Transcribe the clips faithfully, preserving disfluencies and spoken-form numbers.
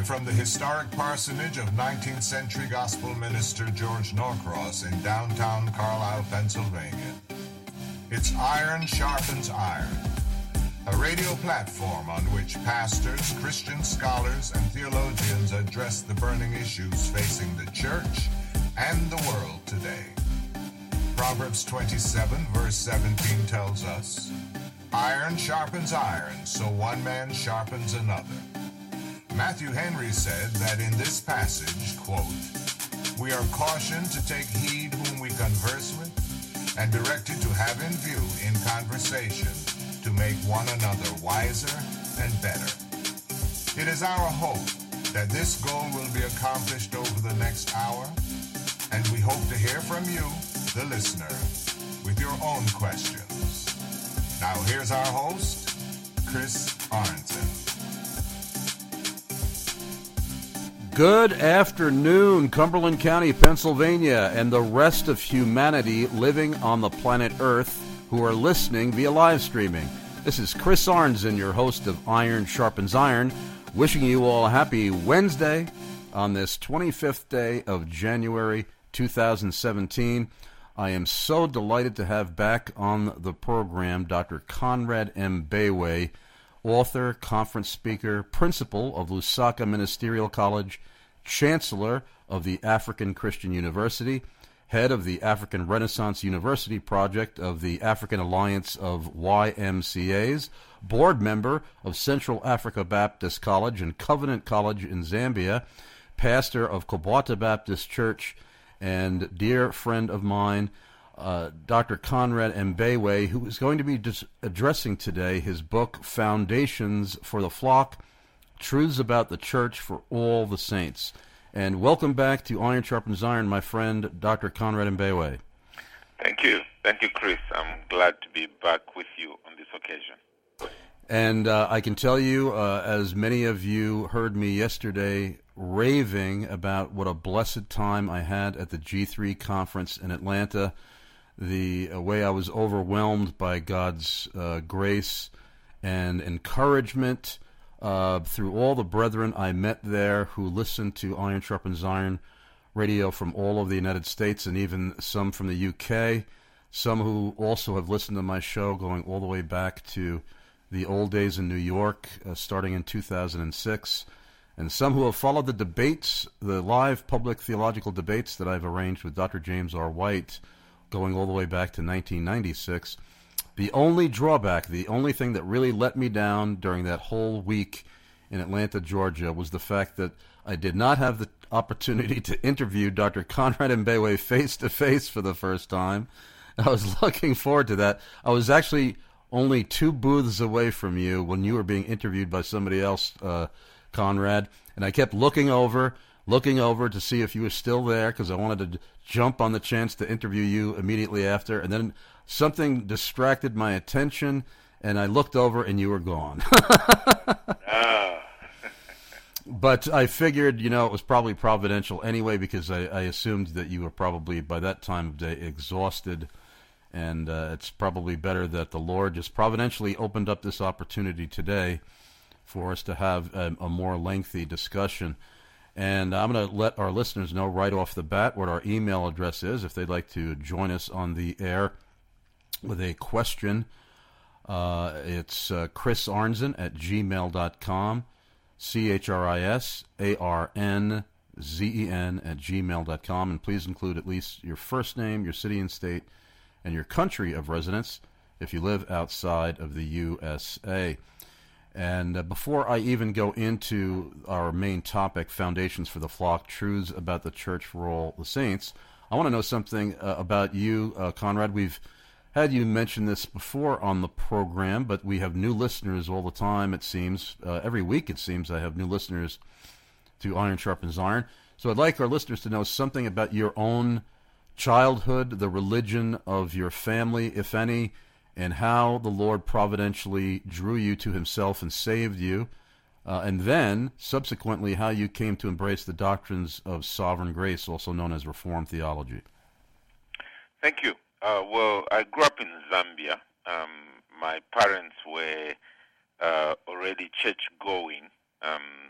And from the historic parsonage of nineteenth century gospel minister George Norcross in downtown Carlisle, Pennsylvania, it's Iron Sharpens Iron, a radio platform on which pastors, Christian scholars, and theologians address the burning issues facing the church and the world today. Proverbs twenty-seven, verse seventeen tells us, "Iron sharpens iron, so one man sharpens another." Matthew Henry said that in this passage, quote, "We are cautioned to take heed whom we converse with, and directed to have in view in conversation to make one another wiser and better." It is our hope that this goal will be accomplished over the next hour, and we hope to hear from you, the listener, with your own questions. Now here's our host, Chris Arnson. Good afternoon, Cumberland County, Pennsylvania, and the rest of humanity living on the planet Earth who are listening via live streaming. This is Chris Arnson, your host of Iron Sharpens Iron, wishing you all a happy Wednesday on this twenty-fifth day of January two thousand seventeen. I am so delighted to have back on the program Doctor Conrad M. Bayway, author, conference speaker, principal of Lusaka Ministerial College, chancellor of the African Christian University, head of the African Renaissance University Project of the African Alliance of Y M C As, board member of Central Africa Baptist College and Covenant College in Zambia, pastor of Kobwata Baptist Church, and dear friend of mine, uh, Doctor Conrad M. Bayway, who is going to be dis- addressing today his book, Foundations for the Flock, Truths About the Church for All the Saints. And welcome back to Iron Sharpens Iron, my friend, Doctor Conrad M. Bayway. Thank you. Thank you, Chris. I'm glad to be back with you on this occasion. And uh, I can tell you, uh, as many of you heard me yesterday raving about what a blessed time I had at the G three conference in Atlanta, the uh, way I was overwhelmed by God's uh, grace and encouragement uh, through all the brethren I met there who listened to Iron Sharpens Iron radio from all over the United States and even some from the U K, some who also have listened to my show going all the way back to the old days in New York, uh, starting in two thousand six, and some who have followed the debates, the live public theological debates that I've arranged with Doctor James R. White, going all the way back to nineteen ninety-six. The only drawback, the only thing that really let me down during that whole week in Atlanta, Georgia, was the fact that I did not have the opportunity to interview Doctor Conrad M. Bayway face-to-face for the first time. I was looking forward to that. I was actually only two booths away from you when you were being interviewed by somebody else, uh, Conrad, and I kept looking over, looking over to see if you were still there because I wanted to jump on the chance to interview you immediately after, and then something distracted my attention, and I looked over and you were gone. ah. But I figured, you know, it was probably providential anyway because I, I assumed that you were probably, by that time of day, exhausted. And uh, it's probably better that the Lord just providentially opened up this opportunity today for us to have a, a more lengthy discussion. And I'm going to let our listeners know right off the bat what our email address is if they'd like to join us on the air with a question. Uh, it's uh, Chris Arnzen at gmail dot com, C H R I S A R N Z E N at gmail dot com. And please include at least your first name, your city and state, and your country of residence if you live outside of the U S A. And uh, before I even go into our main topic, Foundations for the Flock, Truths About the Church for All the Saints, I want to know something uh, about you, uh, Conrad. We've had you mention this before on the program, but we have new listeners all the time, it seems. Uh, every week, it seems, I have new listeners to Iron Sharpens Iron. So I'd like our listeners to know something about your own childhood, the religion of your family, if any, and how the Lord providentially drew you to himself and saved you, uh, and then, subsequently, how you came to embrace the doctrines of sovereign grace, also known as Reformed theology. Thank you. Uh, well, I grew up in Zambia. Um, my parents were uh, already church-going. Um,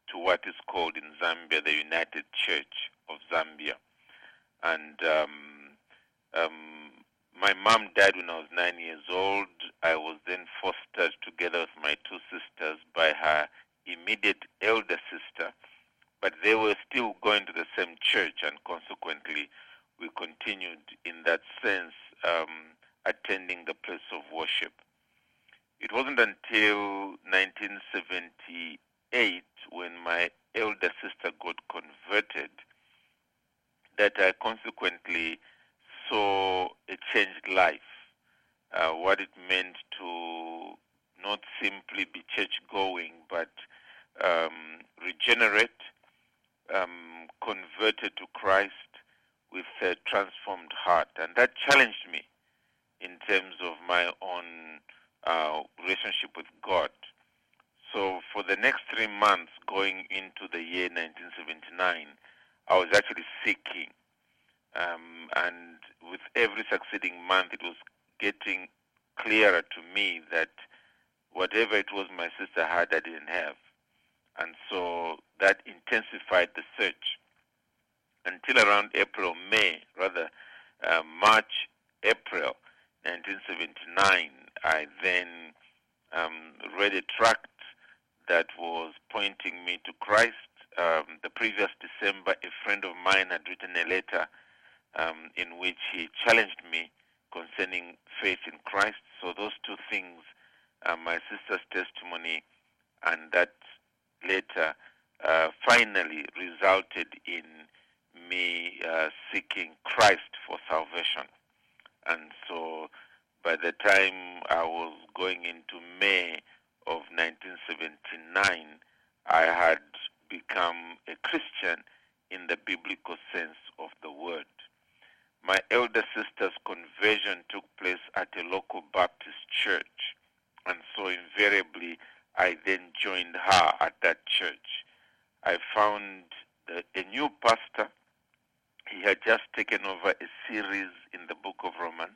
to what is called in Zambia the United Church of Zambia. And um, um, my mom died when I was nine years old. I was then fostered together with my two sisters by her immediate elder sister, but they were still going to the same church, and consequently we continued in that sense um, attending the place of worship. It wasn't until nineteen seventy-eight, when my elder sister got converted, that I consequently saw a changed life, uh, what it meant to not simply be church-going, but um, regenerate, um, converted to Christ with a transformed heart. And that challenged me in terms of my own uh, relationship with God. So for the next three months going into the year nineteen seventy-nine, I was actually seeking. Um, and with every succeeding month, it was getting clearer to me that whatever it was my sister had, I didn't have. And so that intensified the search until around April, May, rather uh, March, April nineteen seventy-nine, I then um, read a tract that was pointing me to Christ. Um, the previous December, a friend of mine had written a letter um, in which he challenged me concerning faith in Christ. So those two things, uh, my sister's testimony and that letter, uh, finally resulted in me uh, seeking Christ for salvation. And so by the time I was going into May of nineteen seventy-nine, I had become a Christian in the biblical sense of the word. My elder sister's conversion took place at a local Baptist church, and so invariably I then joined her at that church. I found the, a new pastor. He had just taken over a series in the book of Romans,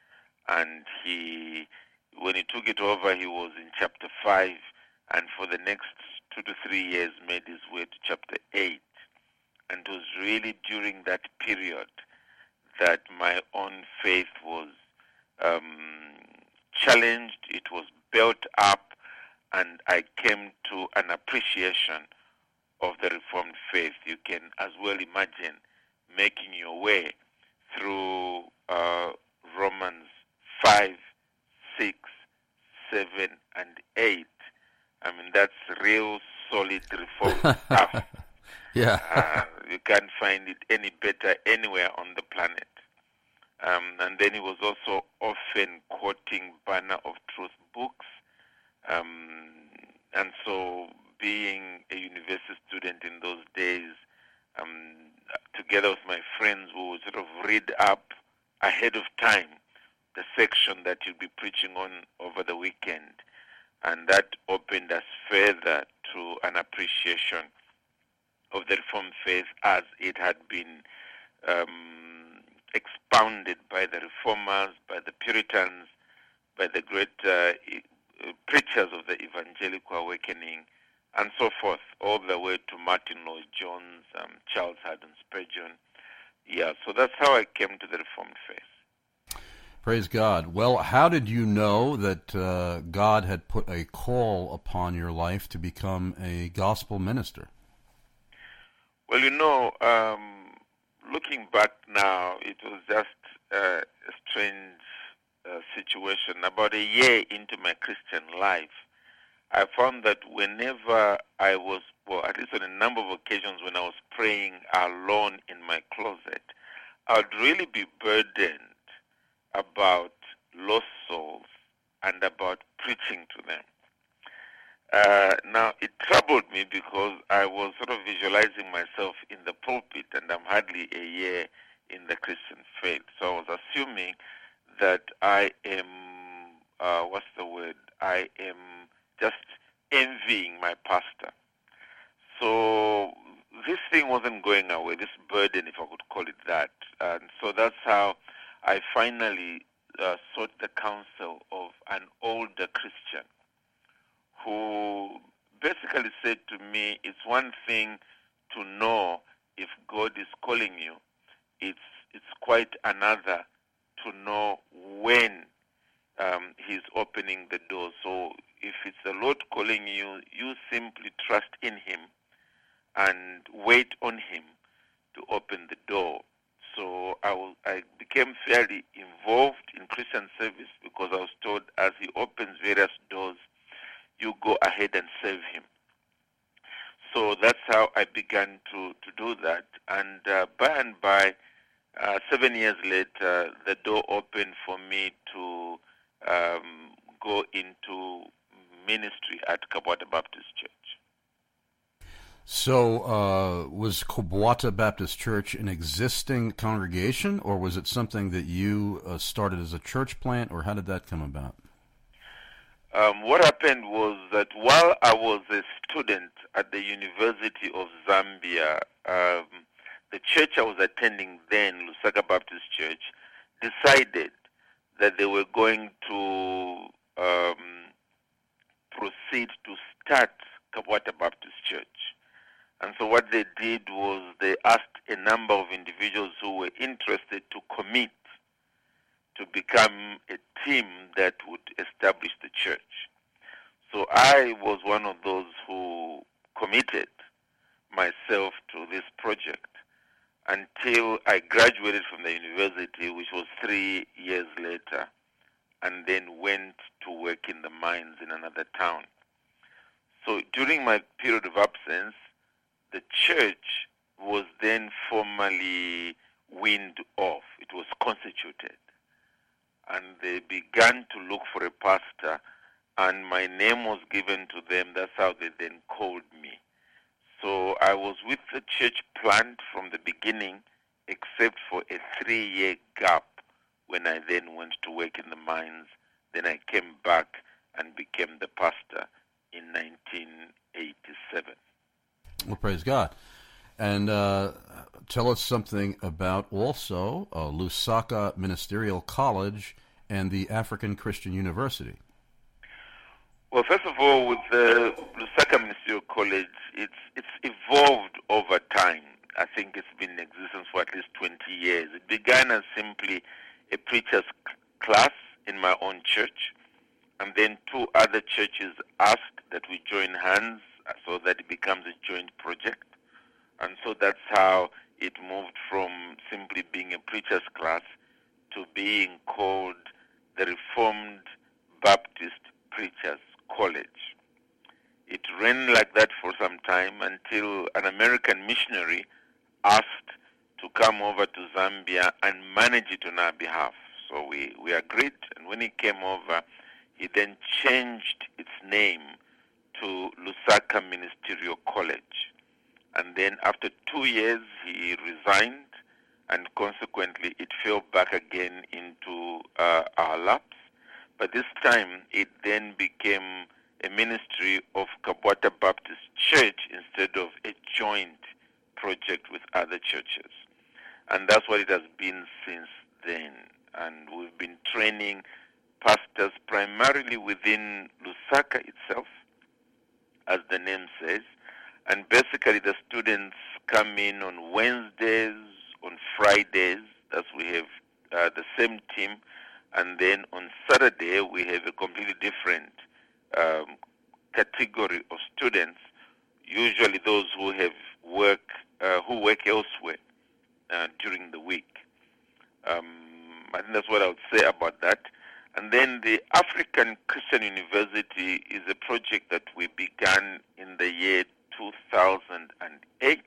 and he, when he took it over, he was in chapter five, and for the next two to three years made his way to chapter eight. And it was really during that period that my own faith was um, challenged, it was built up, and I came to an appreciation of the Reformed faith. You can as well imagine making your way through uh, Romans five, six, seven, and eight. I mean, that's real solid Reformed stuff. Yeah. uh, you can't find it any better anywhere on the planet. Um, and then he was also often quoting Banner of Truth books. Um, and so being a university student in those days, um, together with my friends, we would sort of read up ahead of time the section that you'll be preaching on over the weekend. And that opened us further to an appreciation of the Reformed faith as it had been um, expounded by the Reformers, by the Puritans, by the great uh, preachers of the Evangelical Awakening, and so forth, all the way to Martin Lloyd-Jones, um, Charles Haddon Spurgeon. Yeah, so that's how I came to the Reformed faith. Praise God. Well, how did you know that uh, God had put a call upon your life to become a gospel minister? Well, you know, um, looking back now, it was just uh, a strange uh, situation. About a year into my Christian life, I found that whenever I was, well, at least on a number of occasions when I was praying alone in my closet, I would really be burdened about lost souls and about preaching to them. Uh, now, it troubled me because I was sort of visualizing myself in the pulpit, and I'm hardly a year in the Christian faith. So I was assuming that I am, uh, what's the word? I am just envying my pastor. So this thing wasn't going away, this burden, if I could call it that. And so that's how I finally uh, sought the counsel of an older Christian who basically said to me, it's one thing to know if God is calling you. It's it's quite another to know when um, He's opening the door. So if it's the Lord calling you, you simply trust in Him and wait on Him to open the door. So I, was, I became fairly involved in Christian service because I was told as He opens various doors, you go ahead and serve Him. So that's how I began to, to do that. And uh, by and by, uh, seven years later, the door opened for me to um, go into ministry at Kabwata Baptist Church. So uh, was Kabwata Baptist Church an existing congregation, or was it something that you uh, started as a church plant, or how did that come about? Um, what happened was that while I was a student at the University of Zambia, um, the church I was attending then, Lusaka Baptist Church, decided that they were going to um, proceed to start Kabwata Baptist Church. And so what they did was they asked a number of individuals who were interested to commit to become a team that would establish the church. So I was one of those who committed myself to this project until I graduated from the university, which was three years later, and then went to work in the mines in another town. So during my period of absence, the church was then formally weaned off. It was constituted. And they began to look for a pastor, and my name was given to them. That's how they then called me. So I was with the church plant from the beginning, except for a three-year gap when I then went to work in the mines. Then I came back and became the pastor in nineteen eighty-seven. Well, praise God. And uh, tell us something about also uh, Lusaka Ministerial College and the African Christian University. Well, first of all, with the Lusaka Ministerial College, it's it's evolved over time. I think it's been in existence for at least twenty years. It began as simply a preacher's class in my own church, and then two other churches asked that we join hands so that it becomes a joint project. And so that's how it moved from simply being a preacher's class to being called the Reformed Baptist Preachers College. It ran like that for some time until an American missionary asked to come over to Zambia and manage it on our behalf. So we, we agreed, and when he came over, he then changed its name to Lusaka Ministerial College. And then after two years, he resigned, and consequently it fell back again into uh, our laps. But this time, it then became a ministry of Kabwata Baptist Church instead of a joint project with other churches. And that's what it has been since then. And we've been training pastors primarily within Lusaka itself, as the name says. And basically the students come in on Wednesdays, on Fridays, as we have uh, the same team. And then on Saturday, we have a completely different um, category of students, usually those who have work, uh, who work elsewhere uh, during the week. Um, I think that's what I would say about that. And then the African Christian University is a project that we began in the year two thousand eight.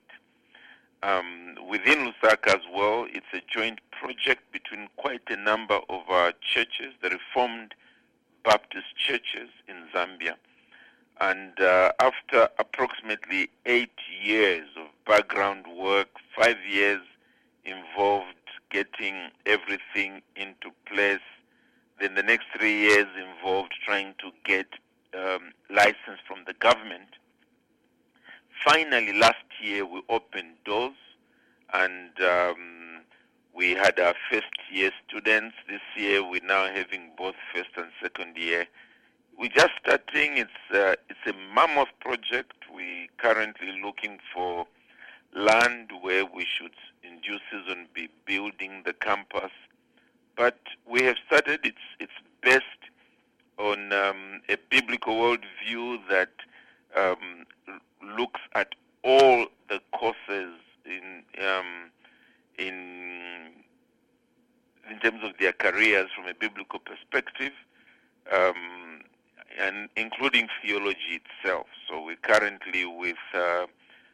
Um, within Lusaka as well, it's a joint project between quite a number of our churches, the Reformed Baptist churches in Zambia. And uh, after approximately eight years of background work, five years involved getting everything into place, then the next three years involved trying to get um, license from the government. Finally, last year we opened doors, and um, we had our first year students. This year we're now having both first and second year we're just starting. It's uh, it's a mammoth project. We're currently looking for land where we should, in due season, be building the campus. But we have started. It's it's based on um, a biblical worldview that um, looks at all the courses in um, in in terms of their careers from a biblical perspective, um, and including theology itself. So we're currently with uh,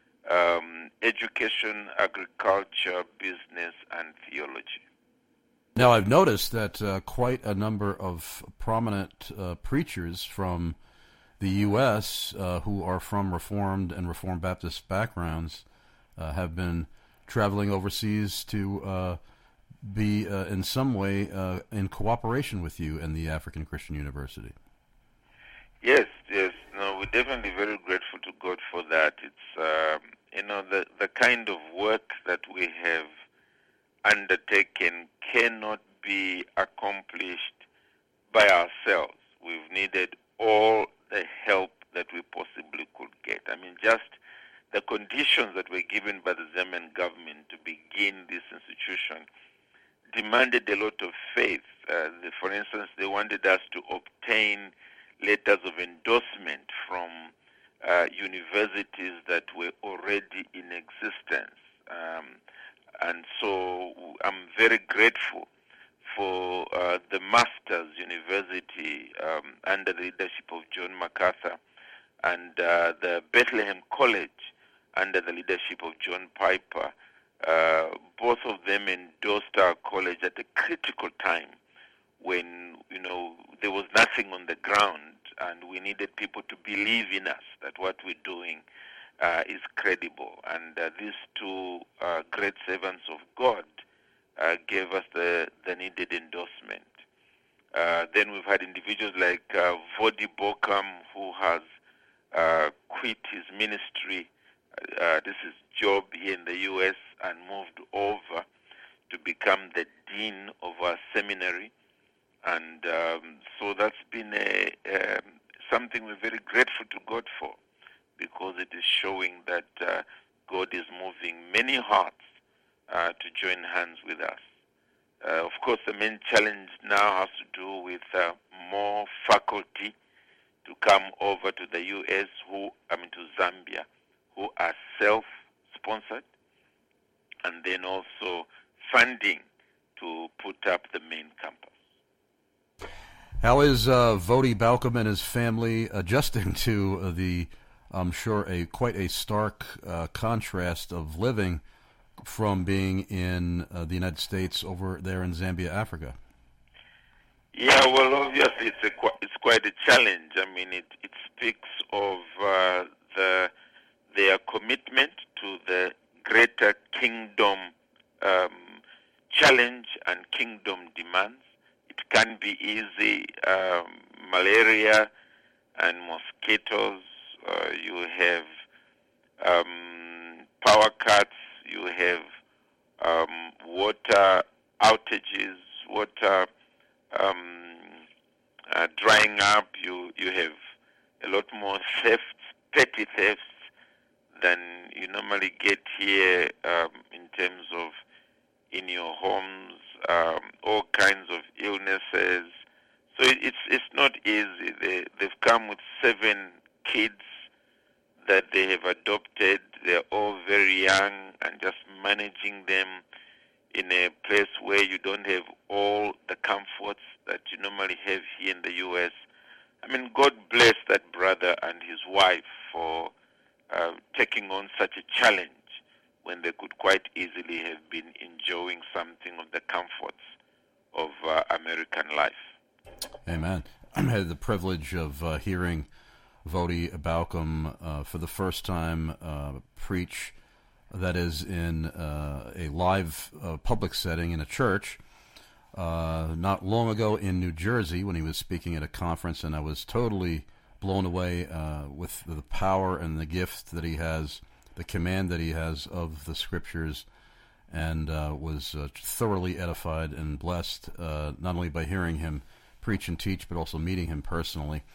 um, education, agriculture, business, and theology. Now, I've noticed that uh, quite a number of prominent uh, preachers from the U S uh, who are from Reformed and Reformed Baptist backgrounds uh, have been traveling overseas to uh, be uh, in some way uh, in cooperation with you and the African Christian University. Yes, yes. No, we're definitely very grateful to God for that. It's, um, you know, the, the kind of work that we have undertaken cannot be accomplished by ourselves. We've needed all the help that we possibly could get. I mean, just the conditions that were given by the Zambian government to begin this institution demanded a lot of faith. Uh, the, for instance, they wanted us to obtain letters of endorsement from uh, universities that were already in existence. Um, and so I'm very grateful for uh, the Masters University um, under the leadership of John MacArthur and uh, the Bethlehem College under the leadership of John Piper. Uh, both of them endorsed our college at a critical time when, you know, there was nothing on the ground and we needed people to believe in us, that what we're doing uh, is credible. And uh, these two uh, great servants of God uh, gave us the, the needed endorsement. Uh, then we've had individuals like uh, Vodi Bokam, who has uh, quit his ministry. Uh, this is job here in the U S and moved over to become the dean of our seminary. And um, so that's been a, um, something we're very grateful to God for, because it is showing that uh, God is moving many hearts uh, to join hands with us. Uh, of course, the main challenge now has to do with uh, more faculty to come over to the U S, who, I mean to Zambia, who are self-sponsored, and then also funding to put up the main campus. How is uh, Vodi Baucom and his family adjusting to uh, the, I'm sure, a quite a stark uh, contrast of living from being in uh, the United States over there in Zambia, Africa? Yeah, well, obviously it's a it's quite a challenge. I mean, it it speaks of uh, the their commitment to the greater kingdom um, challenge and kingdom demands. It can be easy. Um, malaria and mosquitoes. Uh, you have um, power cuts. You have um, water outages. Water um, uh, drying up. You you have a lot more thefts, petty thefts, than you normally get here um, in terms of in your homes, um, all kinds of illnesses. So it, it's it's not easy. They, they've come with seven kids that they have adopted. They're all very young, and just managing them in a place where you don't have all the comforts that you normally have here in the U S. I mean, God bless that brother and his wife for uh, taking on such a challenge when they could quite easily have been enjoying something of the comforts of uh, American life. Amen. I had the privilege of uh, hearing Vodi Baucom uh, for the first time uh, preach, that is, in uh, a live uh, public setting in a church, uh, not long ago in New Jersey when he was speaking at a conference, and I was totally blown away uh, with the power and the gift that he has, the command that he has of the Scriptures, and uh, was uh, thoroughly edified and blessed, uh, not only by hearing him preach and teach, but also meeting him personally.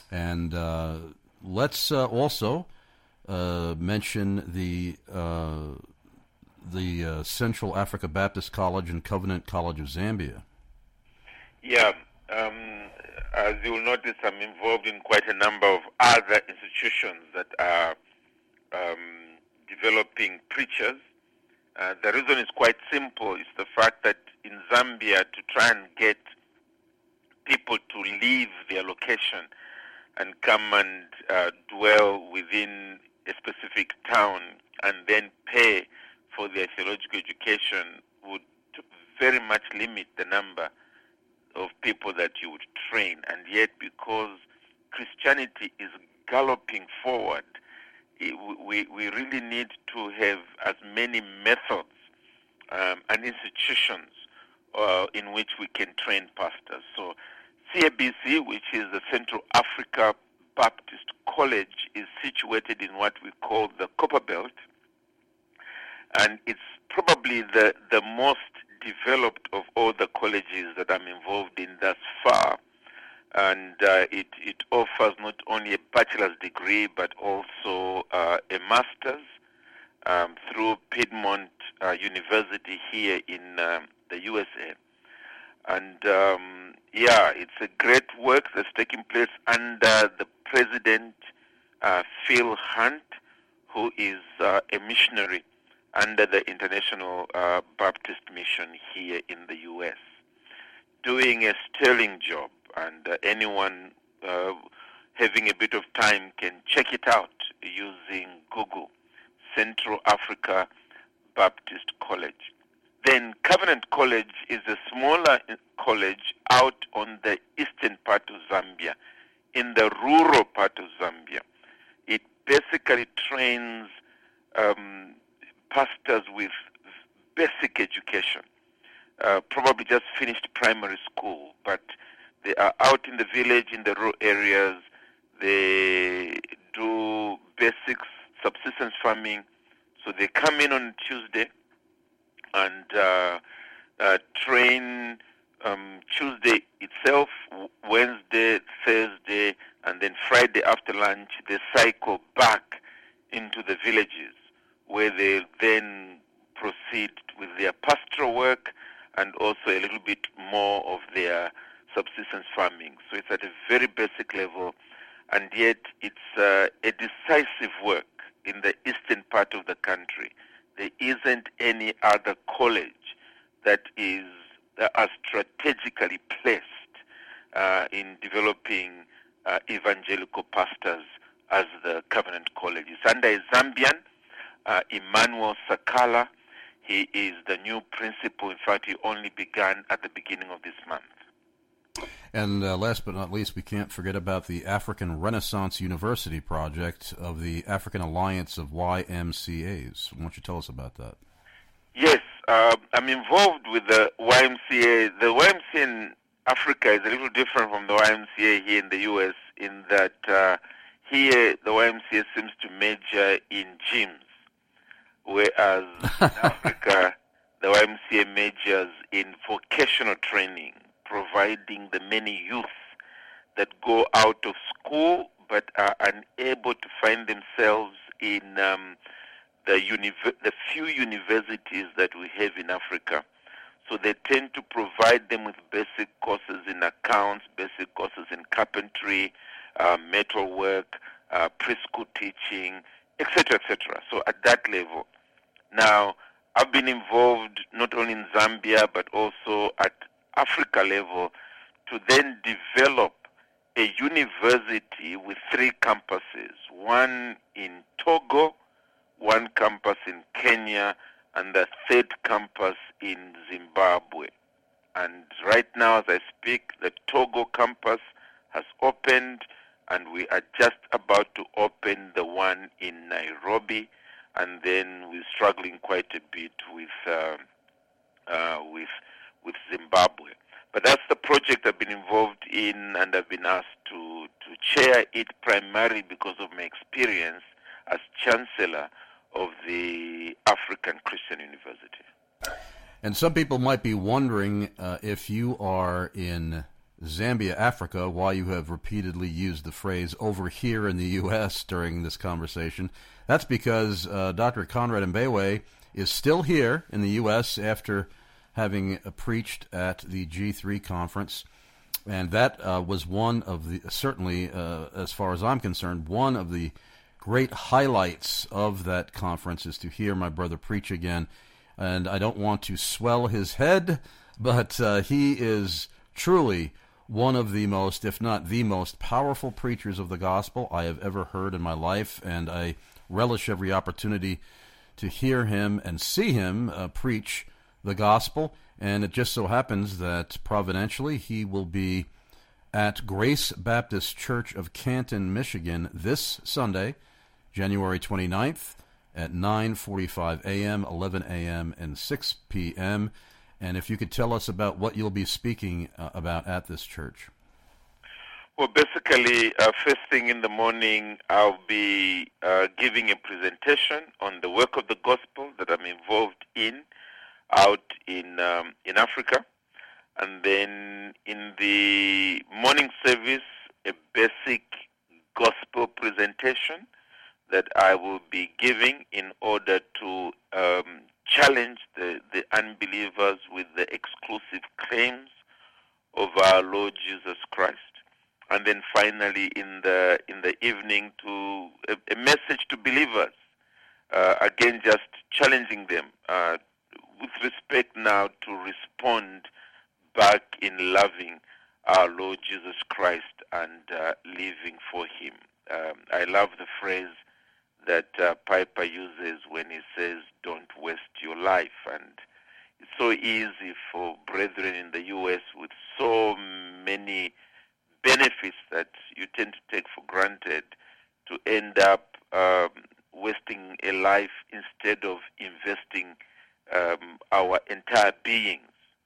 And uh, let's uh, also uh, mention the uh, the uh, Central Africa Baptist College and Covenant College of Zambia. Yeah, um, as you'll notice, I'm involved in quite a number of other institutions that are um, developing preachers. Uh, the reason is quite simple. It's the fact that in Zambia, to try and get people to leave their location and come and uh, dwell within a specific town and then pay for their theological education would very much limit the number of people that you would train. And yet, because Christianity is galloping forward, it, we, we really need to have as many methods um, and institutions uh, in which we can train pastors. So C A B C, which is the Central Africa Baptist College, is situated in what we call the Copper Belt, and it's probably the, the most developed of all the colleges that I'm involved in thus far. And uh, it, it offers not only a bachelor's degree, but also uh, a master's um, through Piedmont uh, University here in um, the U S A. And um, yeah, it's a great work that's taking place under the president, uh, Phil Hunt, who is uh, a missionary under the International uh, Baptist Mission here in the U S, doing a sterling job. And uh, anyone uh, having a bit of time can check it out using Google, Central Africa Baptist College. Then Covenant College is a smaller college out on the eastern part of Zambia, in the rural part of Zambia. It basically trains um, pastors with basic education, uh, probably just finished primary school, but they are out in the village, in the rural areas. They do basic subsistence farming. So they come in on Tuesday and uh, uh, train um, Tuesday itself, Wednesday, Thursday, and then Friday after lunch, they cycle back into the villages where they then proceed with their pastoral work and also a little bit more of their subsistence farming. So it's at a very basic level, and yet it's uh, a decisive work in the eastern part of the country. There isn't any other college that is uh, as strategically placed uh, in developing uh, evangelical pastors as the Covenant College. It's under a Zambian, uh, Emmanuel Sakala. He is the new principal. In fact, he only began at the beginning of this month. And uh, last but not least, we can't forget about the African Renaissance University project of the African Alliance of Y M C As. Why don't you tell us about that? Yes, uh, I'm involved with the Y M C A. The Y M C A in Africa is a little different from the Y M C A here in the U S in that uh, here the Y M C A seems to major in gyms, whereas in Africa the Y M C A majors in vocational training, providing the many youth that go out of school but are unable to find themselves in um, the, uni- the few universities that we have in Africa. So they tend to provide them with basic courses in accounts, basic courses in carpentry, uh, metalwork, uh, preschool teaching, et cetera, et cetera. So at that level. Now, I've been involved not only in Zambia but also at Africa level to then develop a university with three campuses, one in Togo, one campus in Kenya, and the third campus in Zimbabwe. And right now, as I speak, the Togo campus has opened, and we are just about to open the one in Nairobi, and then we're struggling quite a bit with uh, uh, with with Zimbabwe. But that's the project I've been involved in, and I've been asked to, to chair it primarily because of my experience as Chancellor of the African Christian University. And some people might be wondering uh, if you are in Zambia, Africa, why you have repeatedly used the phrase over here in the U S during this conversation. That's because uh, Doctor Conrad Mbewe is still here in the U S after having uh, preached at the G three conference. And that uh, was one of the, certainly, uh, as far as I'm concerned, one of the great highlights of that conference is to hear my brother preach again. And I don't want to swell his head, but uh, he is truly one of the most, if not the most, powerful preachers of the gospel I have ever heard in my life, and I relish every opportunity to hear him and see him uh, preach the gospel. And it just so happens that providentially he will be at Grace Baptist Church of Canton, Michigan this Sunday, January twenty-ninth at nine forty-five a.m., eleven a.m., and six p.m., and if you could tell us about what you'll be speaking uh, about at this church. Well, basically, uh, first thing in the morning, I'll be uh, giving a presentation on the work of the gospel that I'm involved in out in um, in Africa. And then in the morning service, a basic gospel presentation that I will be giving in order to um, challenge the, the unbelievers with the exclusive claims of our Lord Jesus Christ. And then finally in the in the evening to a, a message to believers, uh, again just challenging them uh, with respect now to respond back in loving our Lord Jesus Christ and uh, living for Him. Um, I love the phrase that uh, Piper uses when he says, "Don't waste your life." And it's so easy for brethren in the U S with so many benefits that you tend to take for granted to end up um, wasting a life instead of investing um, our entire beings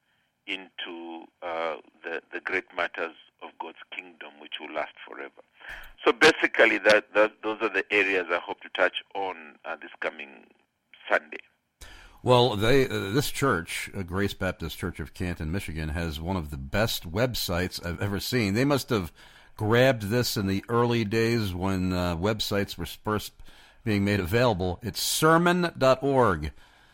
into uh, the, the great matters of God's kingdom, which will last forever. So basically, that, that those are the areas I hope to touch on uh, this coming Sunday. Well, they uh, this church, uh, Grace Baptist Church of Canton, Michigan, has one of the best websites I've ever seen. They must have grabbed this in the early days when uh, websites were first being made available. It's sermon dot org,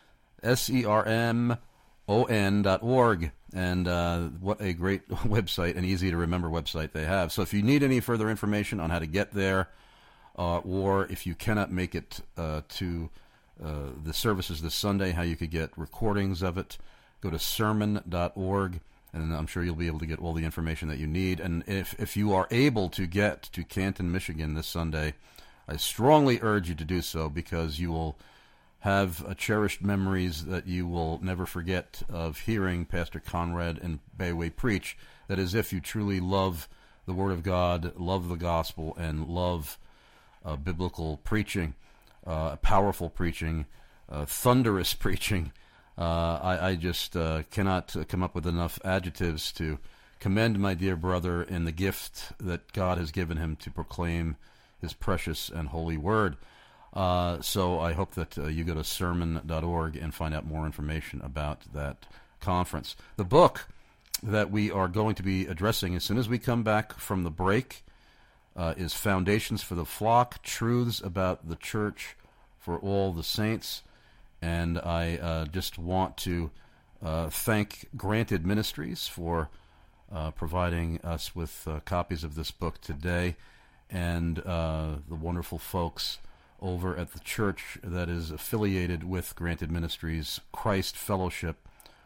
S E R M O N dot org. And uh, what a great website, an easy-to-remember website they have. So if you need any further information on how to get there, uh, or if you cannot make it uh, to uh, the services this Sunday, how you could get recordings of it, go to sermon dot org, and I'm sure you'll be able to get all the information that you need. And if, if you are able to get to Canton, Michigan this Sunday, I strongly urge you to do so, because you will have uh, cherished memories that you will never forget of hearing Pastor Conrad Mbewe preach. That is, if you truly love the Word of God, love the gospel, and love uh, biblical preaching, uh, powerful preaching, uh, thunderous preaching. Uh, I, I just uh, cannot come up with enough adjectives to commend my dear brother in the gift that God has given him to proclaim His precious and holy Word. Uh, so I hope that uh, you go to sermon dot org and find out more information about that conference. The book that we are going to be addressing as soon as we come back from the break uh, is Foundations for the Flock, Truths About the Church for All the Saints. And I uh, just want to uh, thank Granted Ministries for uh, providing us with uh, copies of this book today, and uh, the wonderful folks over at the church that is affiliated with Granted Ministries, Christ Fellowship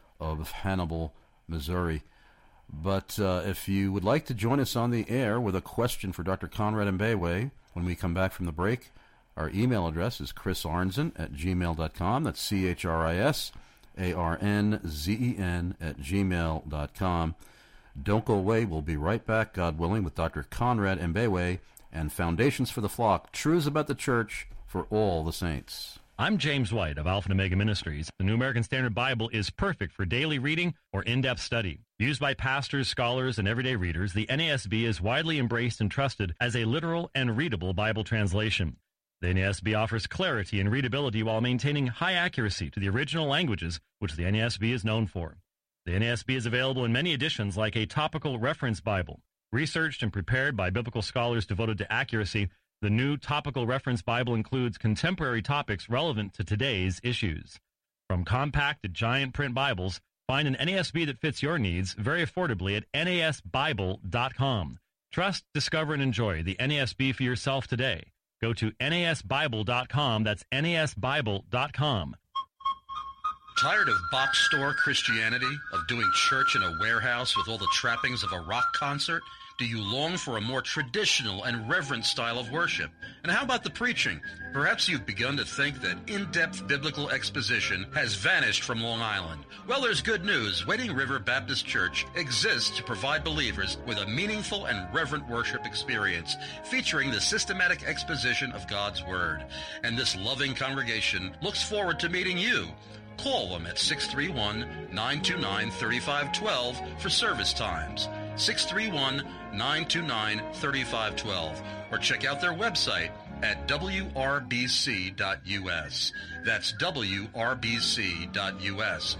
of Hannibal, Missouri. But uh, if you would like to join us on the air with a question for Doctor Conrad Mbewe when we come back from the break, our email address is chris arnzen at gmail dot com. That's C H R I S A R N Z E N at gmail dot com. Don't go away. We'll be right back, God willing, with Doctor Conrad Mbewe and Foundations for the Flock, Truths About the Church for All the Saints. I'm James White of Alpha and Omega Ministries. The New American Standard Bible is perfect for daily reading or in-depth study. Used by pastors, scholars, and everyday readers, the N A S B is widely embraced and trusted as a literal and readable Bible translation. The N A S B offers clarity and readability while maintaining high accuracy to the original languages, which the N A S B is known for. The N A S B is available in many editions like a topical reference Bible. Researched and prepared by biblical scholars devoted to accuracy, the new Topical Reference Bible includes contemporary topics relevant to today's issues. From compact to giant print Bibles, find an N A S B that fits your needs very affordably at N A S Bible dot com. Trust, discover, and enjoy the N A S B for yourself today. Go to N A S Bible dot com. That's N A S Bible dot com. Tired of box store Christianity, of doing church in a warehouse with all the trappings of a rock concert? Do you long for a more traditional and reverent style of worship? And how about the preaching? Perhaps you've begun to think that in-depth biblical exposition has vanished from Long Island. Well, there's good news. Wading River Baptist Church exists to provide believers with a meaningful and reverent worship experience featuring the systematic exposition of God's Word. And this loving congregation looks forward to meeting you. Call them at six three one, nine two nine, three five one two for service times. six three one, nine two nine, three five one two, or check out their website at W R B C dot U S. That's W R B C dot U S.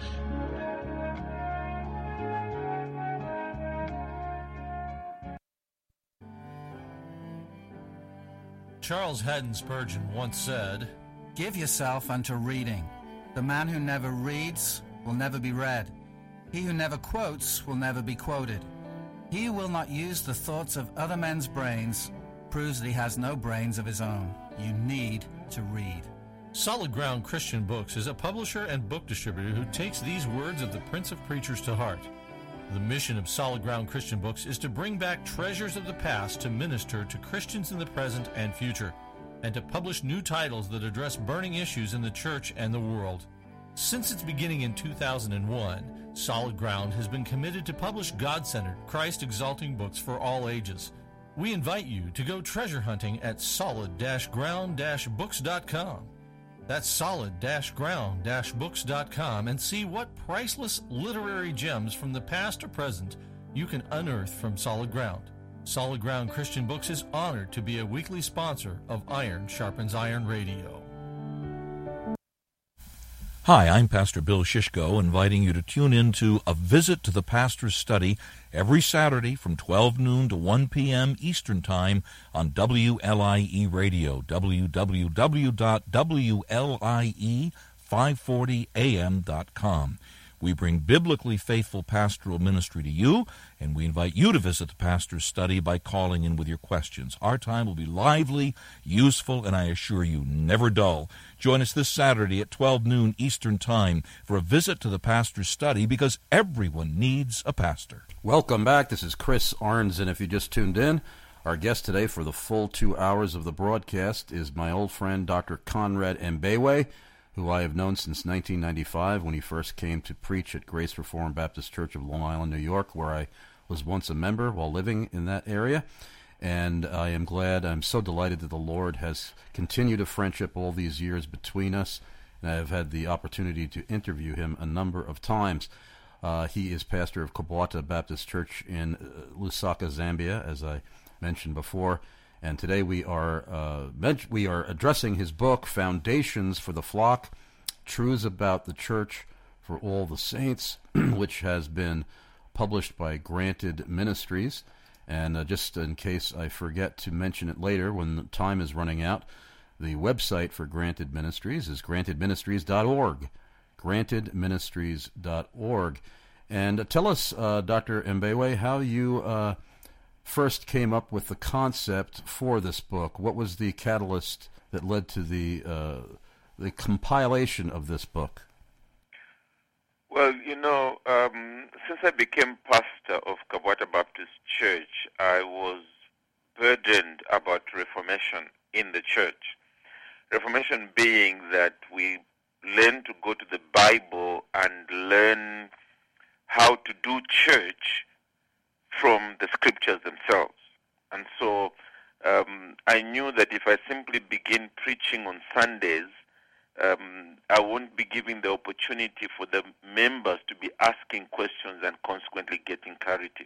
Charles Haddon Spurgeon once said, "Give yourself unto reading. The man who never reads will never be read. He who never quotes will never be quoted. He who will not use the thoughts of other men's brains proves that he has no brains of his own. You need to read." Solid Ground Christian Books is a publisher and book distributor who takes these words of the Prince of Preachers to heart. The mission of Solid Ground Christian Books is to bring back treasures of the past to minister to Christians in the present and future, and to publish new titles that address burning issues in the church and the world. Since its beginning in two thousand one, Solid Ground has been committed to publish God-centered, Christ-exalting books for all ages. We invite you to go treasure hunting at solid ground books dot com. That's solid ground books dot com, and see what priceless literary gems from the past or present you can unearth from Solid Ground. Solid Ground Christian Books is honored to be a weekly sponsor of Iron Sharpens Iron Radio. Hi, I'm Pastor Bill Shishko, inviting you to tune in to A Visit to the Pastor's Study every Saturday from twelve noon to one p.m. Eastern Time on W L I E Radio, w w w dot w l i e five forty a m dot com. We bring biblically faithful pastoral ministry to you, and we invite you to visit the Pastor's Study by calling in with your questions. Our time will be lively, useful, and I assure you, never dull. Join us this Saturday at twelve noon Eastern Time for a visit to the Pastor's Study, because everyone needs a pastor. Welcome back. This is Chris Arns, and if you just tuned in, our guest today for the full two hours of the broadcast is my old friend, Doctor Conrad Mbewe, who I have known since nineteen ninety-five when he first came to preach at Grace Reformed Baptist Church of Long Island, New York, where I was once a member while living in that area. And I am glad, I'm so delighted that the Lord has continued a friendship all these years between us, and I have had the opportunity to interview him a number of times. Uh, he is pastor of Kabwata Baptist Church in uh, Lusaka, Zambia, as I mentioned before. And today we are uh, we are addressing his book, Foundations for the Flock, Truths About the Church for All the Saints, which has been published by Granted Ministries. And uh, just in case I forget to mention it later when the time is running out, the website for Granted Ministries is granted ministries dot org, granted ministries dot org. And uh, tell us, uh, Doctor Mbewe, how you Uh, first came up with the concept for this book. What was the catalyst that led to the uh, the compilation of this book? Well, you know, um, since I became pastor of Kabwata Baptist Church, I was burdened about reformation in the church. Reformation being that we learn to go to the Bible and learn how to do church from the scriptures themselves. And so um, I knew that if I simply begin preaching on Sundays, um, I won't be giving the opportunity for the members to be asking questions and consequently getting clarity.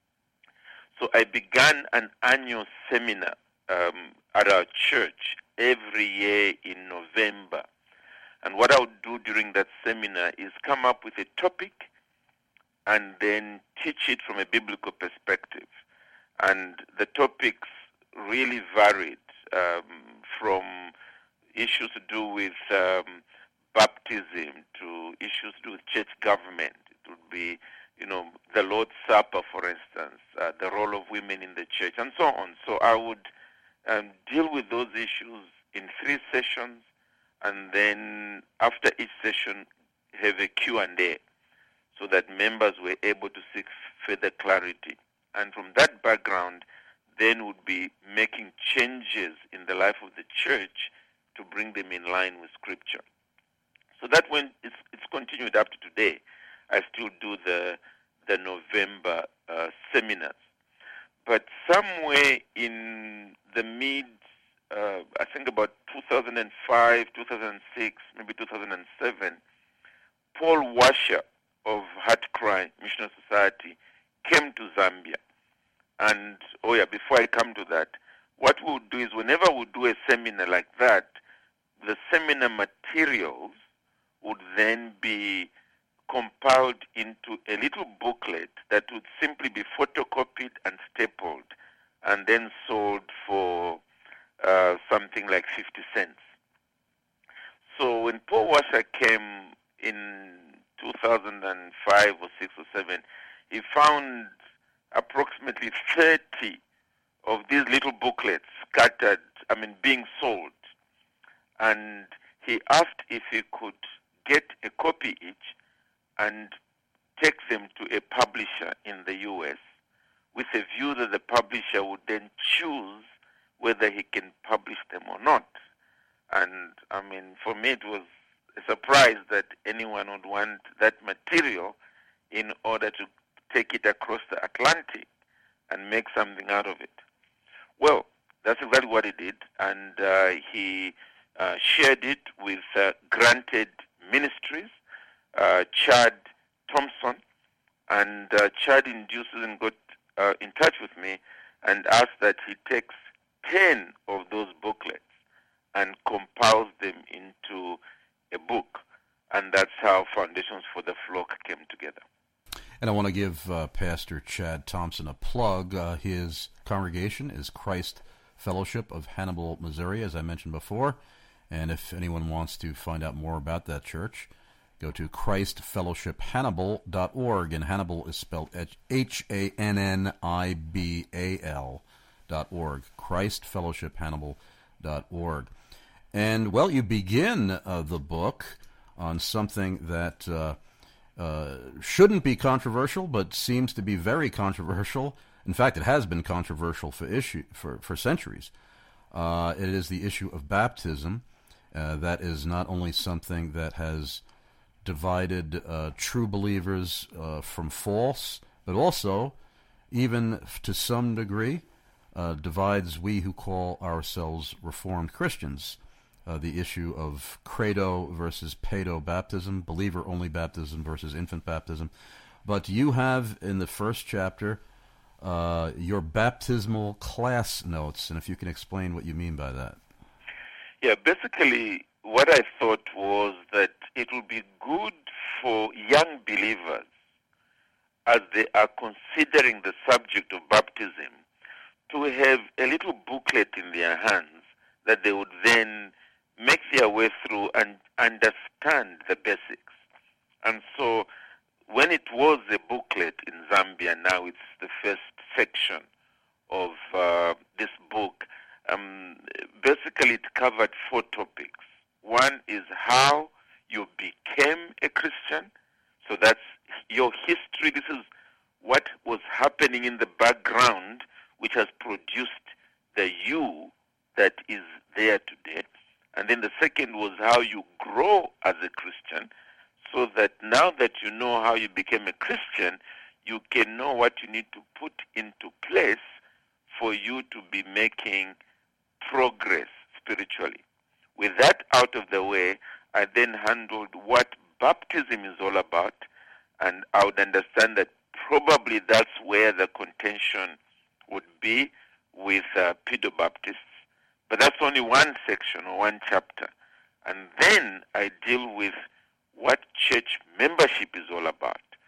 So I began an annual seminar um, at our church every year in November. And what I would do during that seminar is come up with a topic and then teach it from a biblical perspective. And the topics really varied um, from issues to do with um, baptism to issues to do with church government. It would be, you know, the Lord's Supper, for instance, uh, the role of women in the church, and so on. So I would um, deal with those issues in three sessions, and then after each session have a Q and A so that members were able to seek further clarity. And from that background, then would be making changes in the life of the church to bring them in line with Scripture. So that when it's, it's continued up to today. I still do the the November uh, seminars. But somewhere in the mid, uh, I think about two thousand five, two thousand six, maybe two thousand seven, Paul Washer of Heart Cry Missionary Society came to Zambia. And, oh yeah, before I come to that, what we would do is whenever we do a seminar like that, the seminar materials would then be compiled into a little booklet that would simply be photocopied and stapled and then sold for uh, something like fifty cents. So when Paul Washer came in two thousand five or six or seven, he found approximately thirty of these little booklets scattered, I mean, being sold. And he asked if he could get a copy each and take them to a publisher in the U S with a view that the publisher would then choose whether he can publish them or not. And, I mean, for me it was a surprise that anyone would want that material in order to take it across the Atlantic and make something out of it. Well, that's exactly what he did, and uh, he uh, shared it with uh, Granted Ministries, uh, Chad Thompson, and uh, Chad induces and got uh, in touch with me and asked that he takes ten of those booklets and compiles them into a book, and that's how Foundations for the Flock came together. And I want to give uh, Pastor Chad Thompson a plug. Uh, his congregation is Christ Fellowship of Hannibal, Missouri, as I mentioned before. And if anyone wants to find out more about that church, go to christ fellowship hannibal dot org. And Hannibal is spelled H A N N I B A L dot org. christ fellowship hannibal dot org. And, well, you begin uh, the book on something that uh, uh, shouldn't be controversial, but seems to be very controversial. In fact, it has been controversial for issue for, for centuries. Uh, it is the issue of baptism. Uh, that is not only something that has divided uh, true believers uh, from false, but also, even to some degree, uh, divides we who call ourselves Reformed Christians. Uh, the issue of credo versus pedo baptism, believer-only baptism versus infant baptism. But you have in the first chapter uh, your baptismal class notes, and if you can explain what you mean by that. Yeah, basically what I thought was that it would be good for young believers as they are considering the subject of baptism to have a little booklet in their hands that they would then make their way through and understand the basics. And so when it was a booklet in Zambia, now it's the first section of uh, this book, um, basically it covered four topics. One is how you became a Christian. So that's your history. This is what was happening in the background which has produced the you that is there today. And then the second was how you grow as a Christian, so that now that you know how you became a Christian, you can know what you need to put into place for you to be making progress spiritually. With that out of the way, I then handled what baptism is all about, and I would understand that probably that's where the contention would be with uh, pedo-Baptists. But that's only one section or one chapter. And then I deal with what church membership is all about,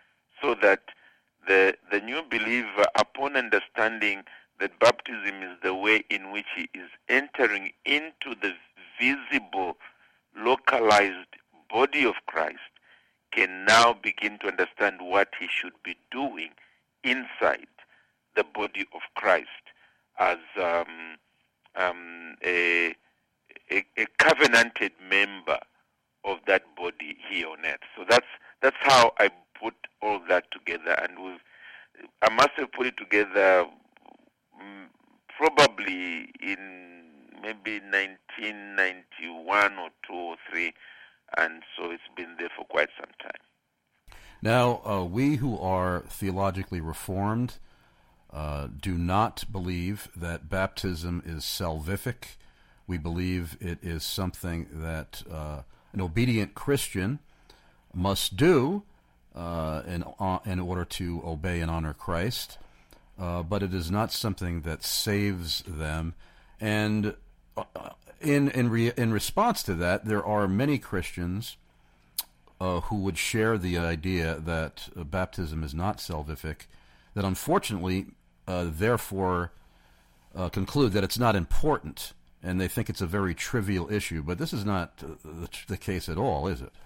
so that the the new believer, upon understanding that baptism is the way in which he is entering into the visible, localized body of Christ, can now begin to understand what he should be doing inside the body of Christ as um, um, a, a, a covenanted member of that body here on earth. So that's that's how I put all that together, and we've, I must have put it together um, probably in maybe nineteen ninety-one or two or three, and so it's been there for quite some time. Now, uh, we who are theologically reformed uh, do not believe that baptism is salvific. We believe it is something that uh, an obedient Christian must do uh, in, uh, in order to obey and honor Christ, uh, but it is not something that saves them. And uh, in in, re- in response to that, there are many Christians uh, who would share the idea that uh, baptism is not salvific, that unfortunately, uh, therefore, uh, conclude that it's not important, and they think it's a very trivial issue. But this is not uh, the, the case at all, is it?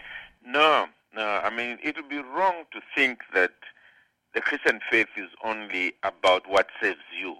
No, no. I mean, it would be wrong to think that the Christian faith is only about what saves you.